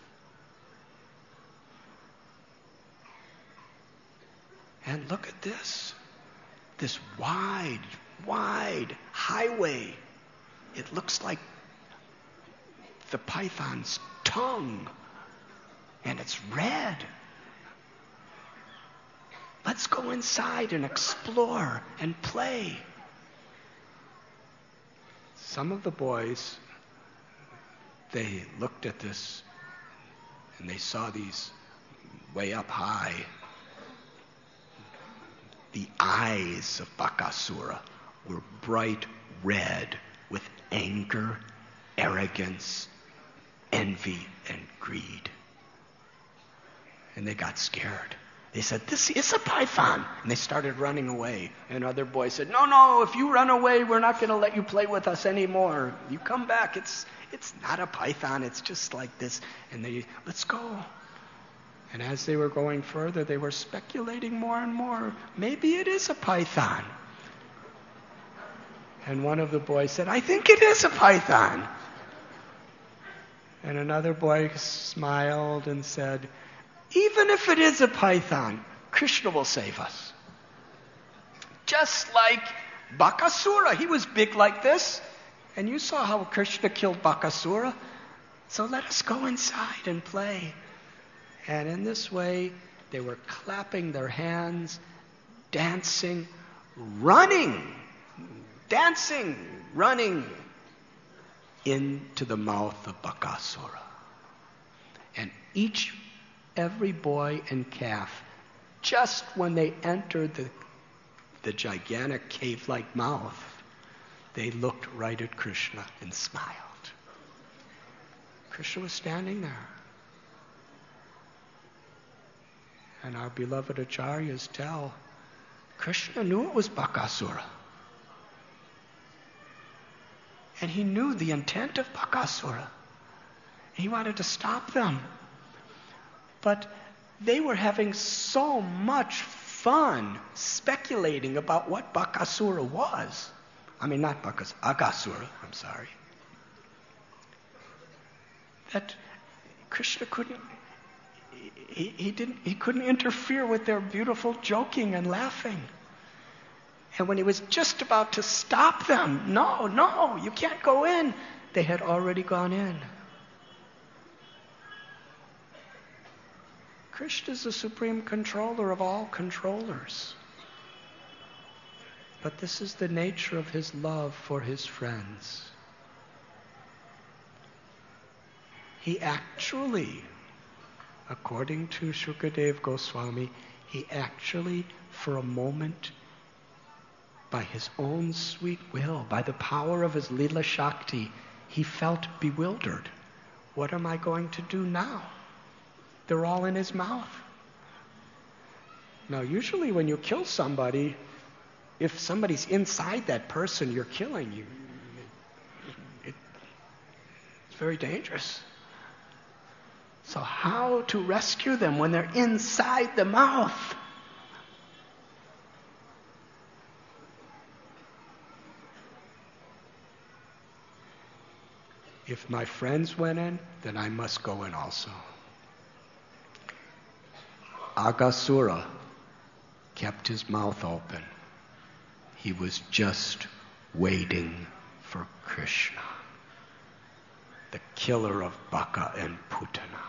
And look at this wide highway. It looks like the python's tongue, and it's red. Let's go inside and explore and play. Some of the boys, they looked at this and they saw these way up high. The eyes of Bakasura were bright red with anger, arrogance, envy, and greed. And they got scared. They said, "This is a python." And they started running away. And other boys said, No, if you run away, we're not going to let you play with us anymore. You come back. It's not a python. It's just like this. And let's go. And as they were going further, they were speculating more and more. Maybe it is a python. And one of the boys said, "I think it is a python." And another boy smiled and said, "Even if it is a python, Krishna will save us." Just like Bakasura. He was big like this. And you saw how Krishna killed Bakasura. So let us go inside and play. And in this way, they were clapping their hands, dancing, running into the mouth of Bakasura. And every boy and calf, just when they entered the gigantic cave-like mouth, they looked right at Krishna and smiled. Krishna was standing there. And our beloved acharyas tell, Krishna knew it was Bakasura. And he knew the intent of Bakasura. He wanted to stop them. But they were having so much fun speculating about what Bakasura was. I mean, not Bakasura, Aghasura, I'm sorry. That Krishna couldn't interfere with their beautiful joking and laughing. And when he was just about to stop them, no, you can't go in, they had already gone in. Krishna is the supreme controller of all controllers. But this is the nature of his love for his friends. He actually, according to Shukadev Goswami, he actually, for a moment, by his own sweet will, by the power of his Lila Shakti, he felt bewildered. What am I going to do now? They're all in his mouth. Now, usually when you kill somebody, if somebody's inside that person you're killing, it's very dangerous. So how to rescue them when they're inside the mouth? If my friends went in, then I must go in also. Aghasura kept his mouth open. He was just waiting for Krishna, the killer of Baka and Putana.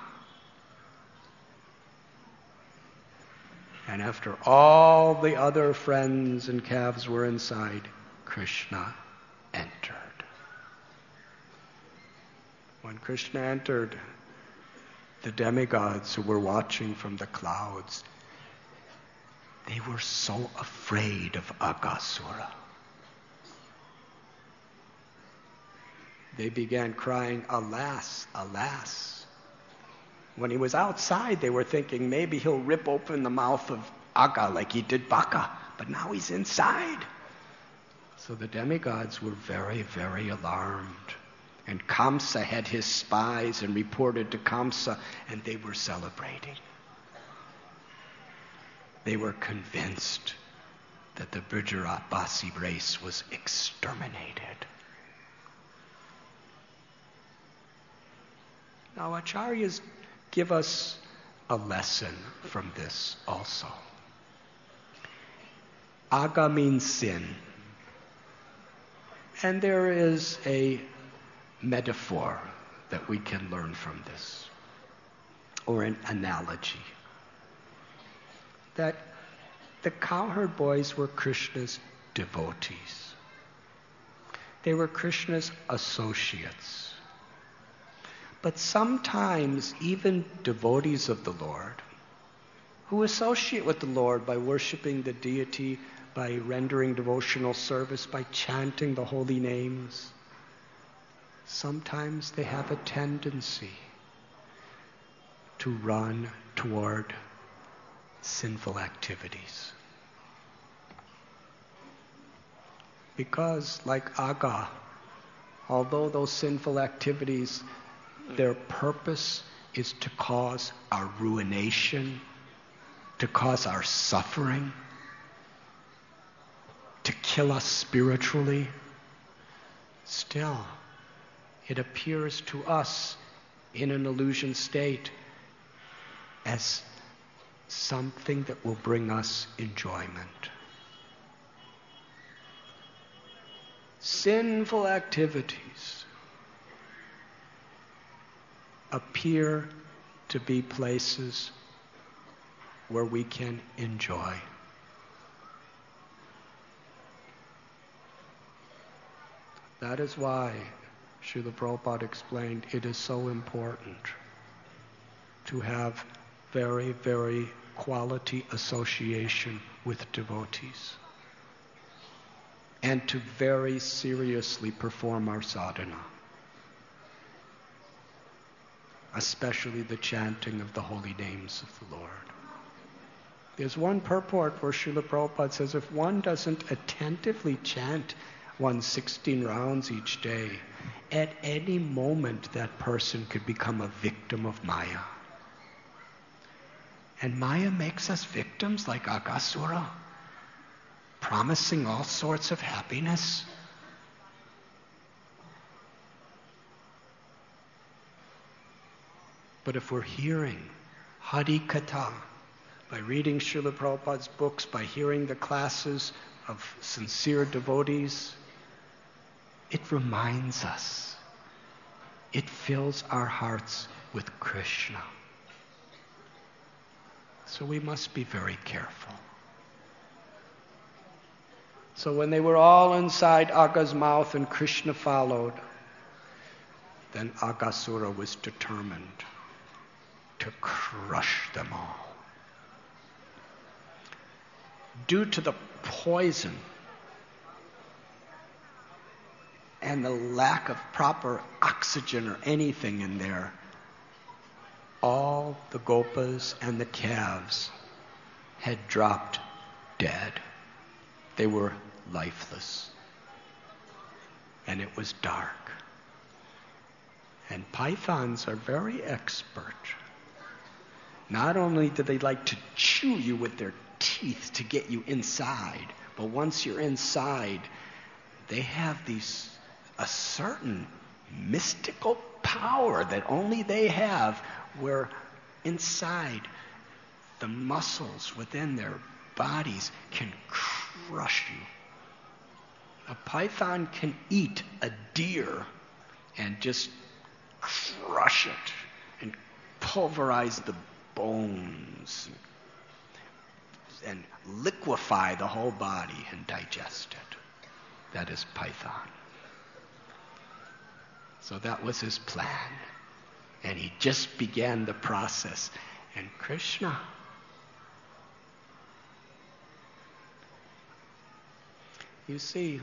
And after all the other friends and calves were inside, Krishna entered. When Krishna entered, the demigods who were watching from the clouds, they were so afraid of Aghasura. They began crying, "Alas, alas." When he was outside, they were thinking maybe he'll rip open the mouth of Agha like he did Baka, but now he's inside. So the demigods were very, very alarmed. And Kamsa had his spies and reported to Kamsa, and they were celebrating. They were convinced that the Brijarabasi race was exterminated. Now, acharyas give us a lesson from this also. Agha means sin. And there is a metaphor that we can learn from this, or an analogy. That the cowherd boys were Krishna's devotees. They were Krishna's associates. But sometimes even devotees of the Lord, who associate with the Lord by worshiping the deity, by rendering devotional service, by chanting the holy names, sometimes they have a tendency to run toward sinful activities. Because, like Aga, although those sinful activities, their purpose is to cause our ruination, to cause our suffering, to kill us spiritually, still, it appears to us in an illusion state as something that will bring us enjoyment. Sinful activities appear to be places where we can enjoy. That is why Srila Prabhupada explained it is so important to have very, very quality association with devotees and to very seriously perform our sadhana, especially the chanting of the holy names of the Lord. There's one purport where Srila Prabhupada says if one doesn't attentively chant 116 rounds each day, at any moment that person could become a victim of Maya. And Maya makes us victims like Aghasura, promising all sorts of happiness. But if we're hearing Hari Katha, by reading Srila Prabhupada's books, by hearing the classes of sincere devotees, it reminds us, it fills our hearts with Krishna. So we must be very careful. So when they were all inside Aga's mouth and Krishna followed, then Aghasura was determined to crush them all. Due to the poison and the lack of proper oxygen or anything in there, all the gopas and the calves had dropped dead. They were lifeless. And it was dark. And pythons are very expert. Not only do they like to chew you with their teeth to get you inside, but once you're inside, they have a certain mystical power that only they have, where inside the muscles within their bodies can crush you. A python can eat a deer and just crush it and pulverize the bones and liquefy the whole body and digest it. That is Python. So that was his plan. And he just began the process. And Krishna, you see,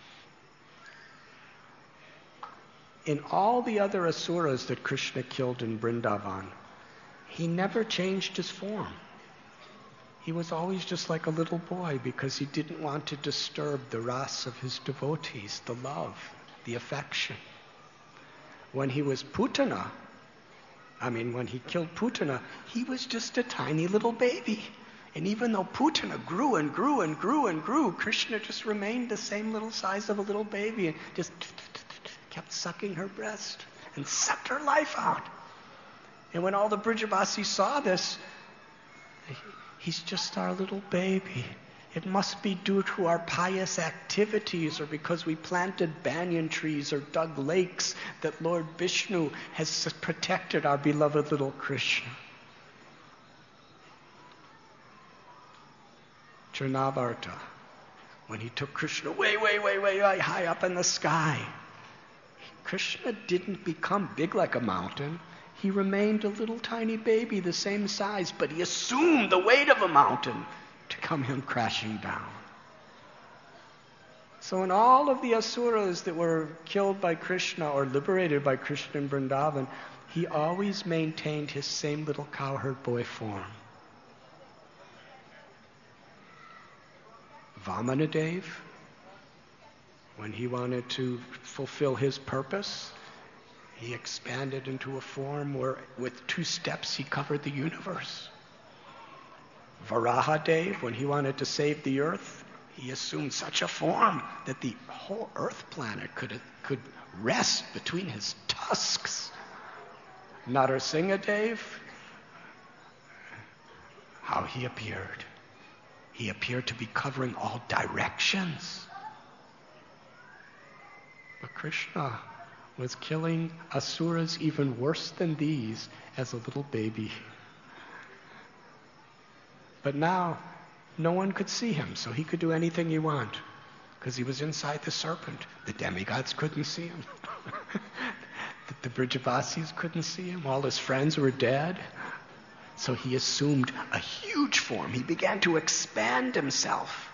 in all the other asuras that Krishna killed in Vrindavan, he never changed his form. He was always just like a little boy because he didn't want to disturb the ras of his devotees, the love, the affection. When he was Putana, when he killed Putana, he was just a tiny little baby. And even though Putana grew and grew and grew and grew, Krishna just remained the same little size of a little baby and just kept sucking her breast and sucked her life out. And when all the Brijavasis saw this, he's just our little baby. It must be due to our pious activities or because we planted banyan trees or dug lakes that Lord Vishnu has protected our beloved little Krishna. Trinavarta, when he took Krishna way high up in the sky, Krishna didn't become big like a mountain. He remained a little tiny baby the same size, but he assumed the weight of a mountain to come him crashing down. So in all of the asuras that were killed by Krishna or liberated by Krishna in Vrindavan, he always maintained his same little cowherd boy form. Vamanadev, when he wanted to fulfill his purpose, he expanded into a form where with 2 steps he covered the universe. Varahadev, when he wanted to save the earth, he assumed such a form that the whole earth planet could rest between his tusks. Narasimhadev, how he appeared. He appeared to be covering all directions. But Krishna was killing asuras even worse than these as a little baby. But now, no one could see him, so he could do anything he wanted, because he was inside the serpent. The demigods couldn't see him. The Brijavasis couldn't see him. All his friends were dead. So he assumed a huge form. He began to expand himself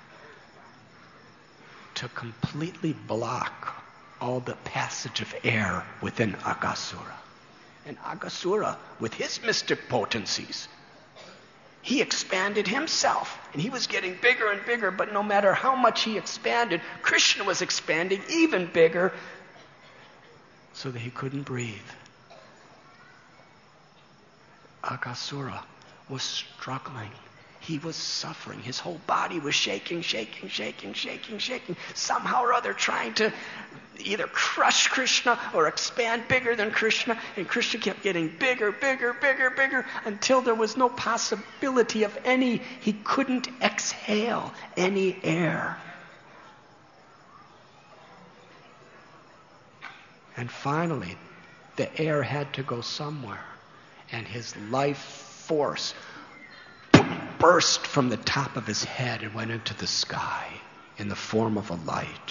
to completely block all the passage of air within Aghasura. And Aghasura, with his mystic potencies, he expanded himself. And he was getting bigger and bigger, but no matter how much he expanded, Krishna was expanding even bigger so that he couldn't breathe. Aghasura was struggling. He was suffering. His whole body was shaking. Somehow or other trying to either crush Krishna or expand bigger than Krishna. And Krishna kept getting bigger, until there was no possibility of any. He couldn't exhale any air. And finally, the air had to go somewhere. And his life force burst from the top of his head and went into the sky in the form of a light.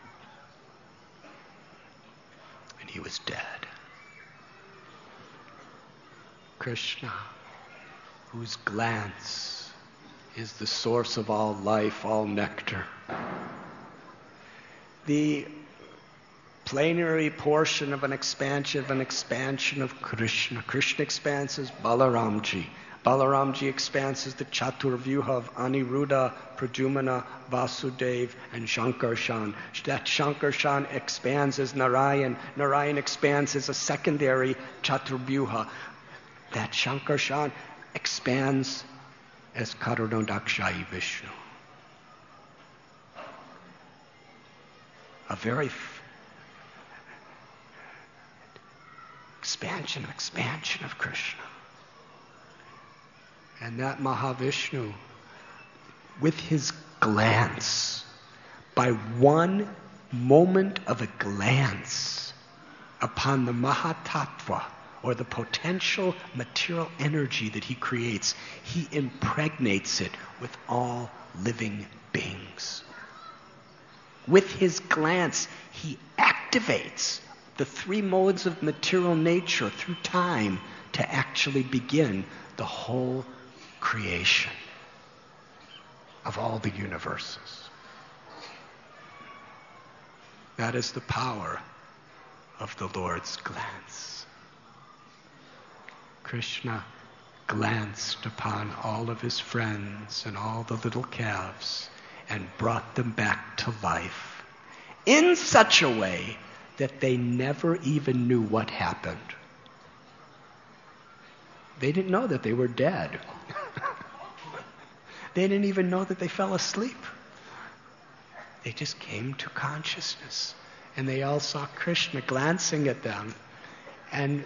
And he was dead. Krishna, whose glance is the source of all life, all nectar. The plenary portion of an expansion of Krishna. Krishna expands as Balaramji. Balaramji expands as the Chaturvyuha of Aniruddha, Pradyumna, Vasudeva, and Shankarshan. That Shankarshan expands as Narayan. Narayan expands as a secondary Chaturvyuha. That Shankarshan expands as Karunodakshayi Vishnu. A very expansion of Krishna. And that Mahavishnu, with his glance, by one moment of a glance upon the Mahatattva, or the potential material energy that he creates, he impregnates it with all living beings. With his glance, he activates the 3 modes of material nature through time to actually begin the whole creation of all the universes. That is the power of the Lord's glance. Krishna glanced upon all of his friends and all the little calves and brought them back to life in such a way that they never even knew what happened. They didn't know that they were dead. They didn't even know that they fell asleep. They just came to consciousness. And they all saw Krishna glancing at them and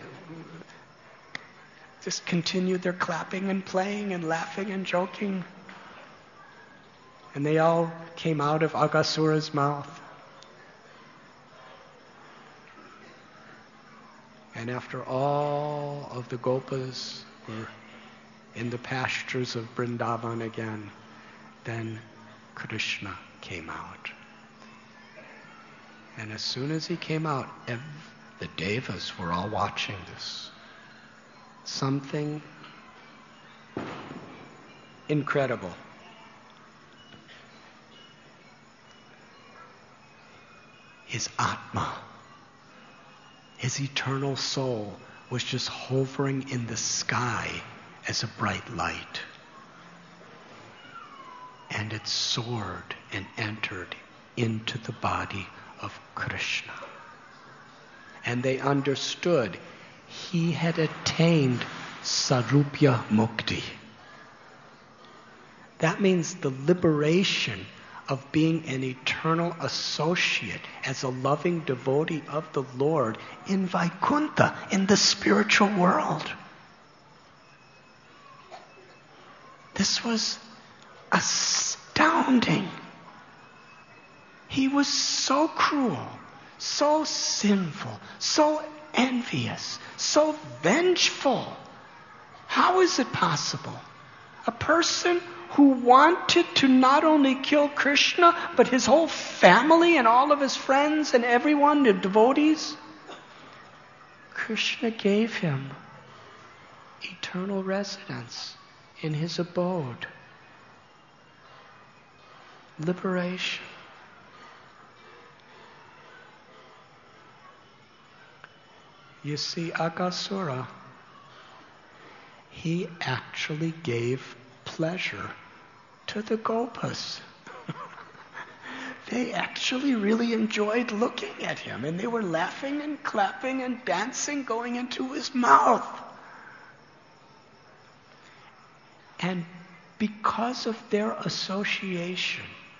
just continued their clapping and playing and laughing and joking. And they all came out of Aghasura's mouth. And after all of the gopas were in the pastures of Vrindavan again, then Krishna came out. And as soon as he came out, the devas were all watching this. Something incredible. His Atma, his eternal soul, was just hovering in the sky as a bright light. And it soared and entered into the body of Krishna. And they understood he had attained Sarupya Mukti. That means the liberation of being an eternal associate as a loving devotee of the Lord in Vaikuntha, in the spiritual world. This was astounding. He was so cruel, so sinful, so envious, so vengeful. How is it possible? A person who wanted to not only kill Krishna, but his whole family and all of his friends and everyone, the devotees. Krishna gave him eternal residence in his abode. Liberation. You see, Aghasura, he actually gave pleasure to the gopas. They actually really enjoyed looking at him, and they were laughing and clapping and dancing, going into his mouth. And because of their association,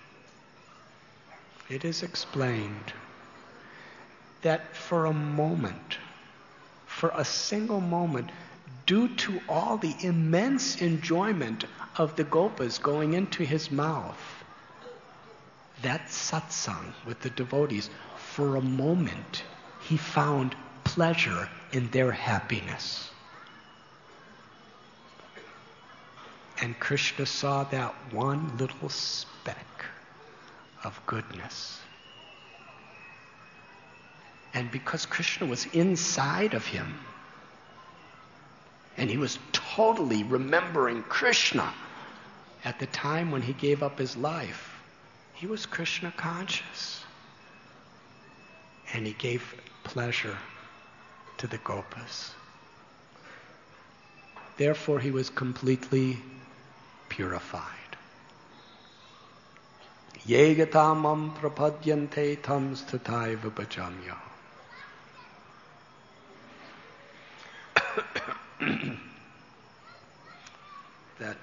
it is explained that for a moment, for a single moment, due to all the immense enjoyment of the gopas going into his mouth, that satsang with the devotees, for a moment, he found pleasure in their happiness. And Krishna saw that one little speck of goodness. And because Krishna was inside of him, and he was totally remembering Krishna at the time when he gave up his life, he was Krishna conscious. And he gave pleasure to the gopas. Therefore, he was completely purified. Yegata mam prapadyante tam stataiva bhajamya. That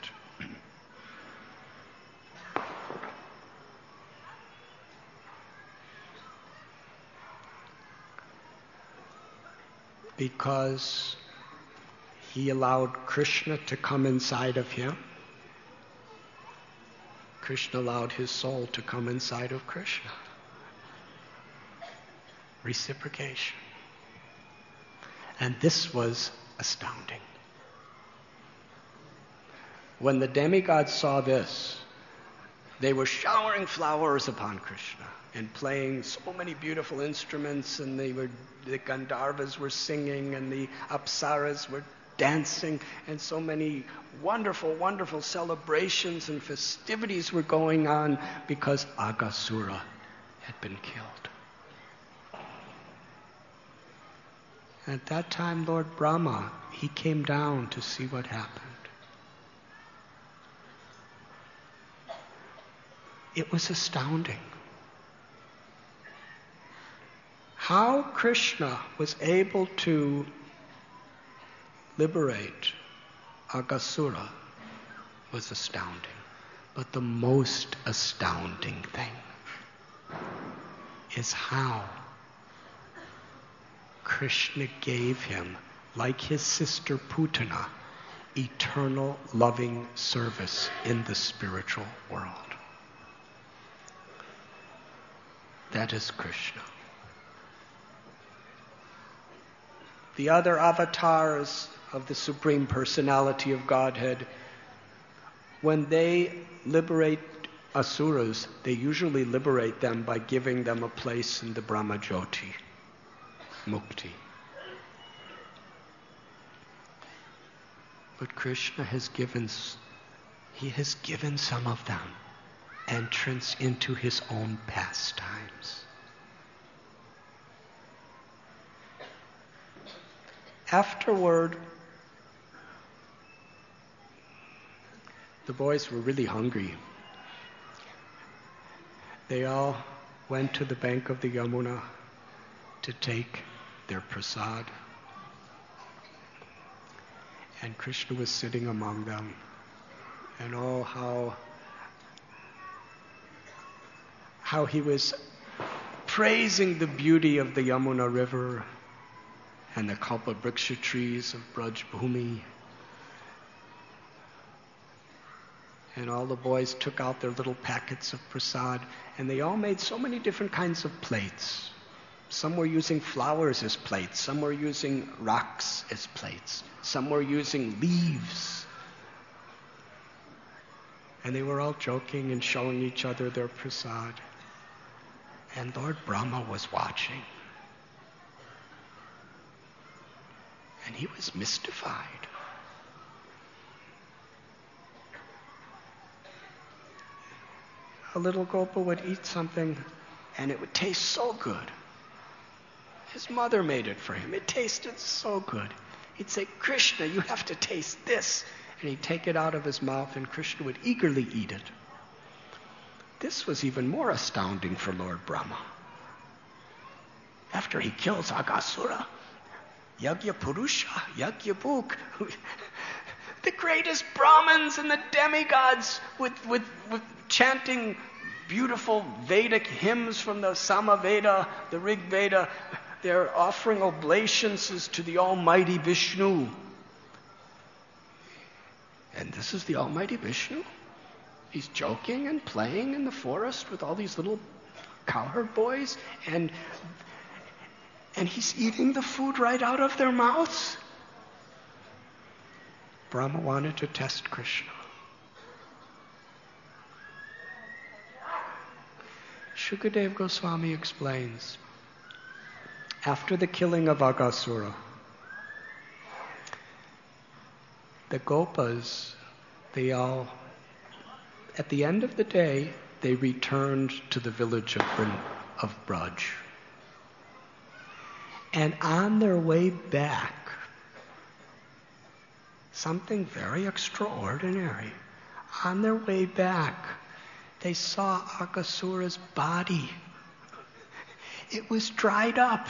because he allowed Krishna to come inside of him, Krishna allowed his soul to come inside of Krishna. Reciprocation. And this was astounding. When the demigods saw this, they were showering flowers upon Krishna and playing so many beautiful instruments, and the Gandharvas were singing, and the Apsaras were dancing, and so many wonderful, wonderful celebrations and festivities were going on because Aghasura had been killed. At that time, Lord Brahma, he came down to see what happened. It was astounding. How Krishna was able to liberate Aghasura was astounding. But the most astounding thing is how Krishna gave him, like his sister Putana, eternal loving service in the spiritual world. That is Krishna. The other avatars of the Supreme Personality of Godhead, when they liberate asuras, they usually liberate them by giving them a place in the Brahmajyoti, mukti. But Krishna has given some of them entrance into his own pastimes. Afterward, the boys were really hungry. They all went to the bank of the Yamuna to take their prasad. And Krishna was sitting among them. And oh, how he was praising the beauty of the Yamuna River and the Kalpavriksha trees of Braj Bhumi. And all the boys took out their little packets of prasad, and they all made so many different kinds of plates. Some were using flowers as plates, some were using rocks as plates, some were using leaves. And they were all joking and showing each other their prasad. And Lord Brahma was watching. And he was mystified. A little Gopa would eat something and it would taste so good. His mother made it for him. It tasted so good. He'd say, Krishna, you have to taste this. And he'd take it out of his mouth and Krishna would eagerly eat it. This was even more astounding for Lord Brahma. After he kills Aghasura, Yagya Purusha, Yagya Bhuk, the greatest Brahmins and the demigods with chanting beautiful Vedic hymns from the Samaveda, the Rig Veda, they're offering oblations to the Almighty Vishnu. And this is the Almighty Vishnu? He's joking and playing in the forest with all these little cowherd boys, and he's eating the food right out of their mouths. Brahma wanted to test Krishna. Shukadev Goswami explains, after the killing of Aghasura, the Gopas, at the end of the day, they returned to the village of Braj. And on their way back, something very extraordinary. On their way back, they saw Aghasura's body. It was dried up.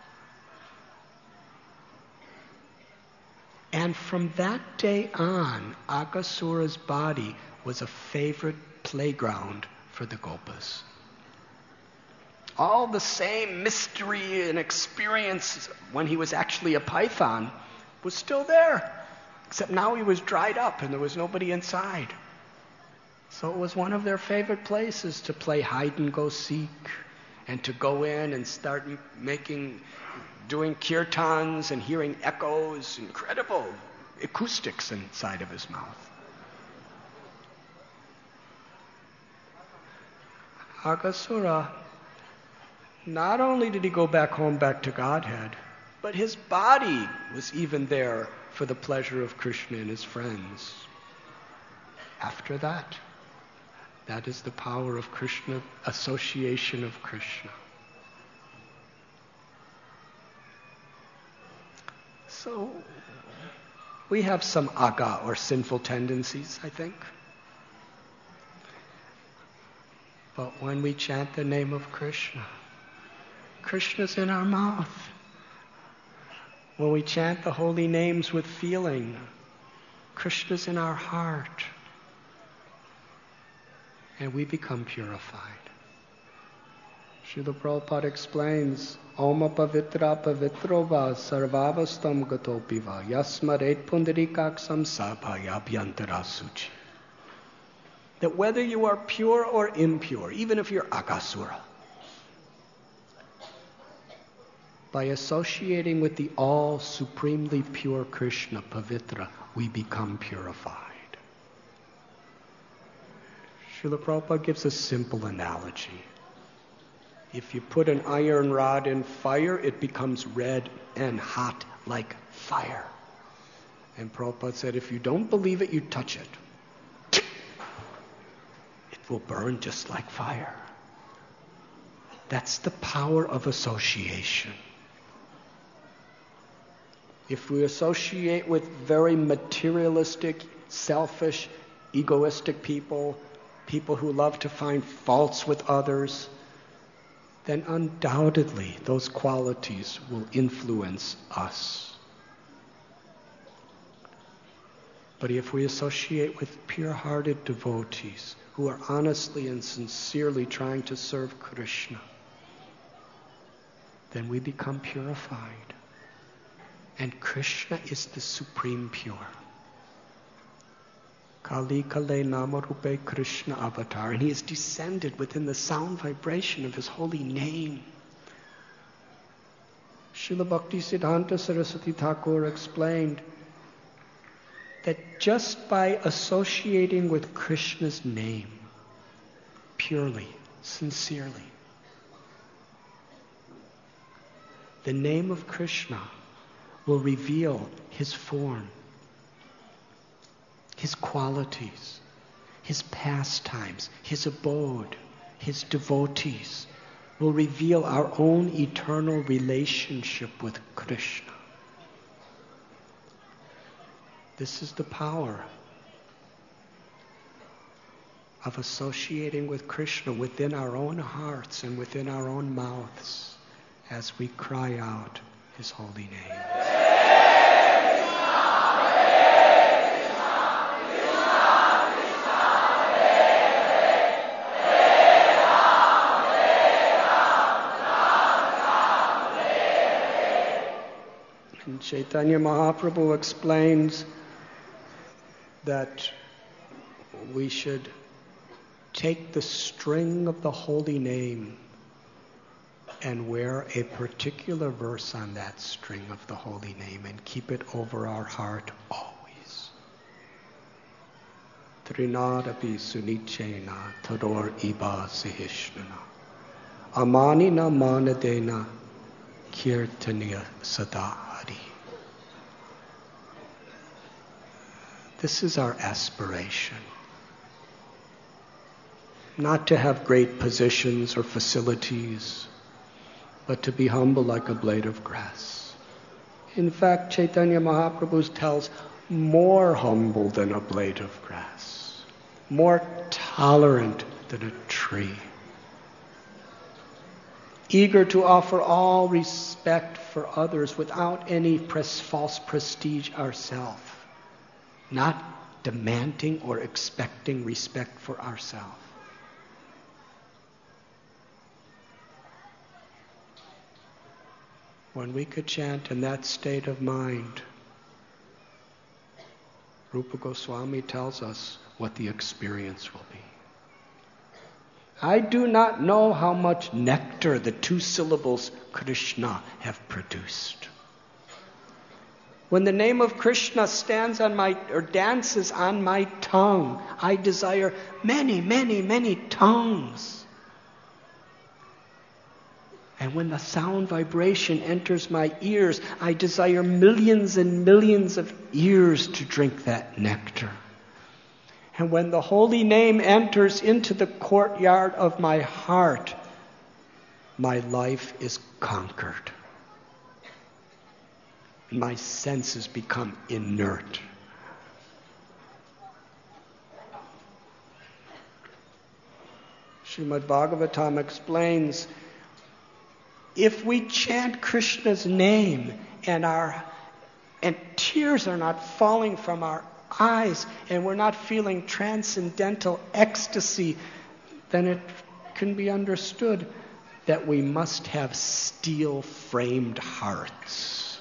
And from that day on, Aghasura's body was a favorite playground for the Gopas. All the same mystery and experience when he was actually a python was still there. Except now he was dried up and there was nobody inside. So it was one of their favorite places to play hide and go seek and to go in and start doing kirtans and hearing echoes, incredible acoustics inside of his mouth. Aghasura, not only did he go back home, back to Godhead, but his body was even there for the pleasure of Krishna and his friends. After that, that is the power of Krishna, association of Krishna. So, we have some aga, or sinful tendencies, I think. But when we chant the name of Krishna, Krishna's in our mouth. When we chant the holy names with feeling, Krishna's in our heart. And we become purified. Srila Prabhupada explains, Oma pavitra pavitrova sarvavastam gatopiva yasmaret pundarikaksam sabhayabhyantara suchi. That whether you are pure or impure, even if you're Aghasura, By associating with the all supremely pure Krishna, Pavitra, we become purified. Srila Prabhupada gives a simple analogy. If you put an iron rod in fire, it becomes red and hot like fire. And Prabhupada said, if you don't believe it, you touch it. It will burn just like fire. That's the power of association. If we associate with very materialistic, selfish, egoistic people, people who love to find faults with others, then undoubtedly those qualities will influence us. But if we associate with pure-hearted devotees who are honestly and sincerely trying to serve Krishna, then we become purified. And Krishna is the supreme pure. Kali Kale Namarupe Krishna Avatar. And he is descended within the sound vibration of his holy name. Srila Bhaktisiddhanta Saraswati Thakur explained that just by associating with Krishna's name, purely, sincerely, the name of Krishna will reveal his form, his qualities, his pastimes, his abode, his devotees, will reveal our own eternal relationship with Krishna. This is the power of associating with Krishna within our own hearts and within our own mouths as we cry out his holy name. And Chaitanya Mahaprabhu explains that we should take the string of the holy name and wear a particular verse on that string of the holy name and keep it over our heart always. Trinadapi sunichena tador iba sihishnana amanina manadena kirtaniya sadahari. This is our aspiration. Not to have great positions or facilities, but to be humble like a blade of grass. In fact, Chaitanya Mahaprabhu tells more humble than a blade of grass, more tolerant than a tree, eager to offer all respect for others without any false prestige ourselves, not demanding or expecting respect for ourselves. When we could chant in that state of mind, Rupa Goswami tells us what the experience will be. I do not know how much nectar the two syllables Krishna have produced. When the name of Krishna stands on dances on my tongue, I desire many, many, many tongues. And when the sound vibration enters my ears, I desire millions and millions of ears to drink that nectar. And when the holy name enters into the courtyard of my heart, my life is conquered. My senses become inert. Srimad Bhagavatam explains, if we chant Krishna's name and tears are not falling from our eyes and we're not feeling transcendental ecstasy, then it can be understood that we must have steel-framed hearts.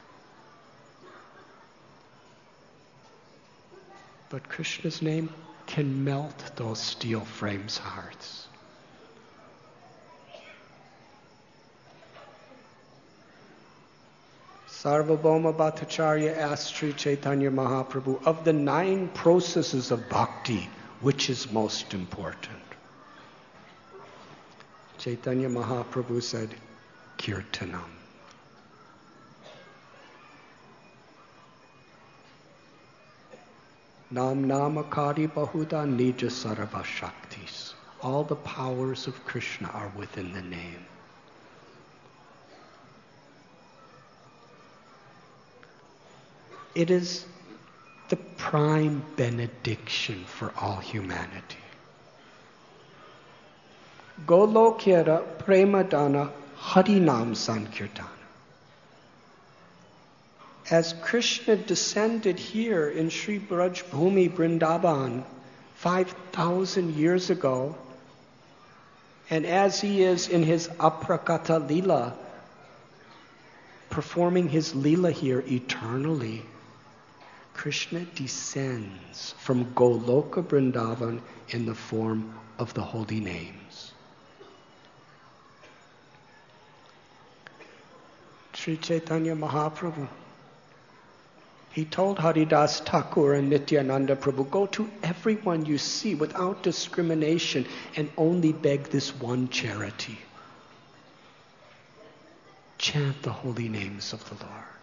But Krishna's name can melt those steel-framed hearts. Sarvabhauma Bhattacharya asked Sri Chaitanya Mahaprabhu, of the 9 processes of bhakti, which is most important? Chaitanya Mahaprabhu said, Kirtanam. Nam Namakari Bahuda Nija Sarva Shaktis. All the powers of Krishna are within the name. It is the prime benediction for all humanity. Golokyara Premadana Harinam Sankirtana. As Krishna descended here in Sri Braj Bhumi Vrindavan 5,000 years ago, and as he is in his Aprakata Leela, performing his Leela here eternally, Krishna descends from Goloka Vrindavan in the form of the holy names. Sri Chaitanya Mahaprabhu, he told Haridas Thakur and Nityananda Prabhu, go to everyone you see without discrimination and only beg this one charity. Chant the holy names of the Lord.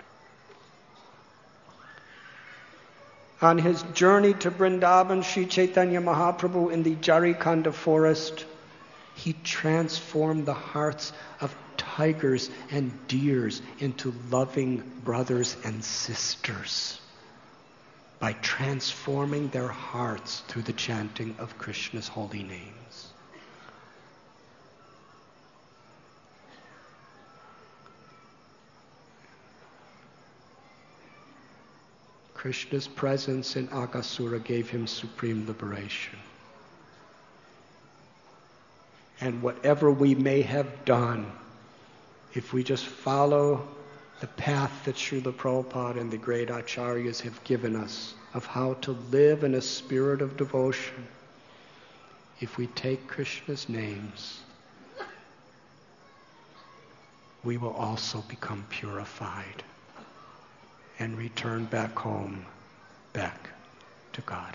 On his journey to Vrindavan, Sri Chaitanya Mahaprabhu in the Jarikanda forest, he transformed the hearts of tigers and deers into loving brothers and sisters by transforming their hearts through the chanting of Krishna's holy names. Krishna's presence in Aghasura gave him supreme liberation. And whatever we may have done, if we just follow the path that Srila Prabhupada and the great acharyas have given us of how to live in a spirit of devotion, if we take Krishna's names, we will also become purified and return back home, back to Godhead.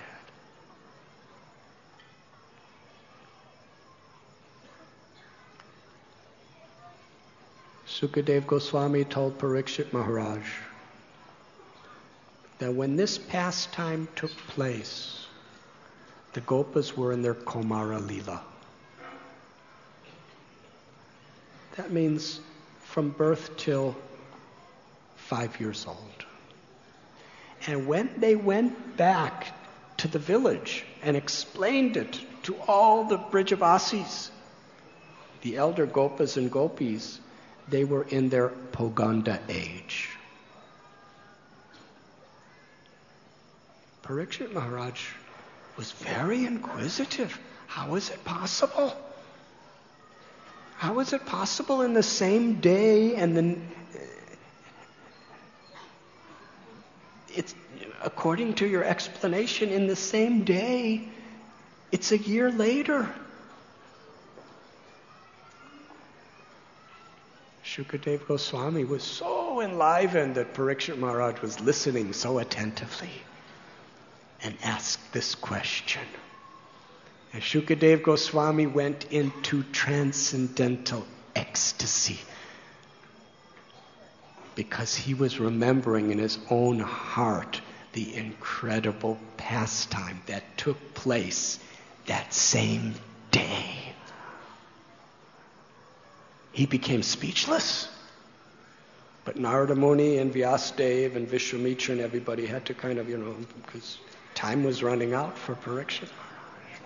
Sukadev Goswami told Parikshit Maharaj that when this pastime took place, the Gopas were in their Komara Leela. That means from birth till 5 years old. And when they went back to the village and explained it to all the Brijavasis, the elder Gopas and Gopis, they were in their Poganda age. Parikshit Maharaj was very inquisitive. How is it possible? How is it possible in the same day and then it's according to your explanation in the same day, it's a year later. Shukadev Goswami was so enlivened that Parikshit Maharaj was listening so attentively and asked this question. And Shukadev Goswami went into transcendental ecstasy because he was remembering in his own heart the incredible pastime that took place that same day. He became speechless. But Narada Muni and Vyasadeva and Vishwamitra and everybody had to kind of, because time was running out for Parikshit Maharaj.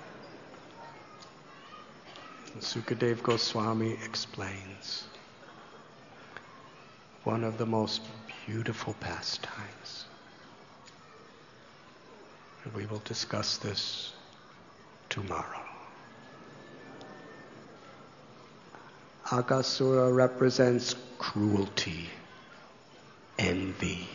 And Sukadev Goswami explains one of the most beautiful pastimes. And we will discuss this tomorrow. Aghasura represents cruelty, envy.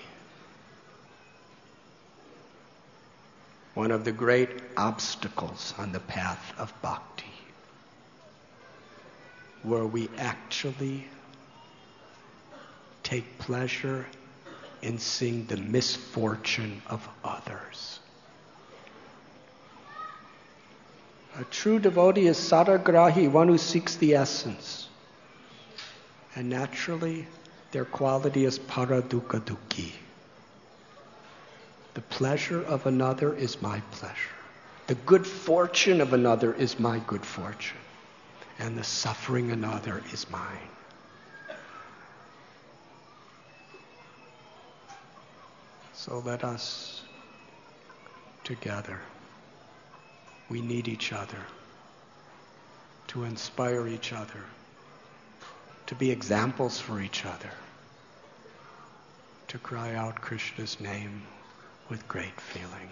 One of the great obstacles on the path of bhakti, where we actually take pleasure in seeing the misfortune of others. A true devotee is saragrahi, one who seeks the essence. And naturally, their quality is paradukkha-dukkhi. The pleasure of another is my pleasure. The good fortune of another is my good fortune. And the suffering of another is mine. So let us together, we need each other to inspire each other, to be examples for each other, to cry out Krishna's name with great feeling.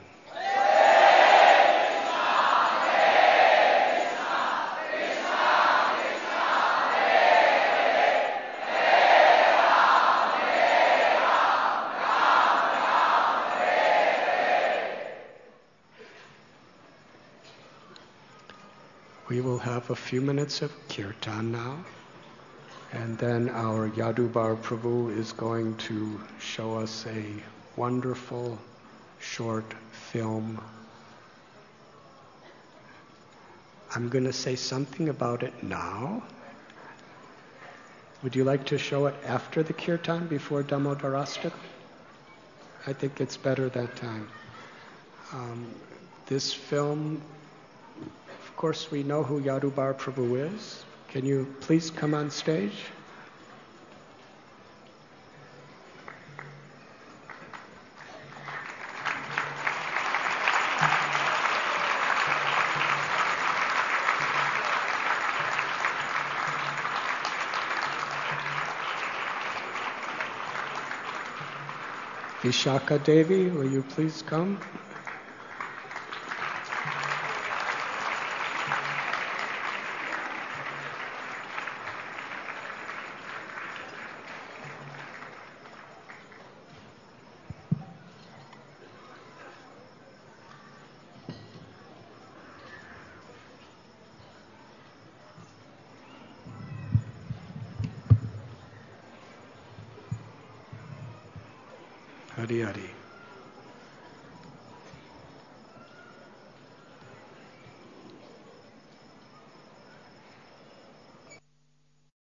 We will have a few minutes of kirtan now, and then our Yadubar Prabhu is going to show us a wonderful short film. I'm going to say something about it now. Would you like to show it after the kirtan, before Damodarastak? I think it's better that time. This film, of course, we know who Yadubar Prabhu is. Can you please come on stage? Vishaka Devi, will you please come? Hari Hari.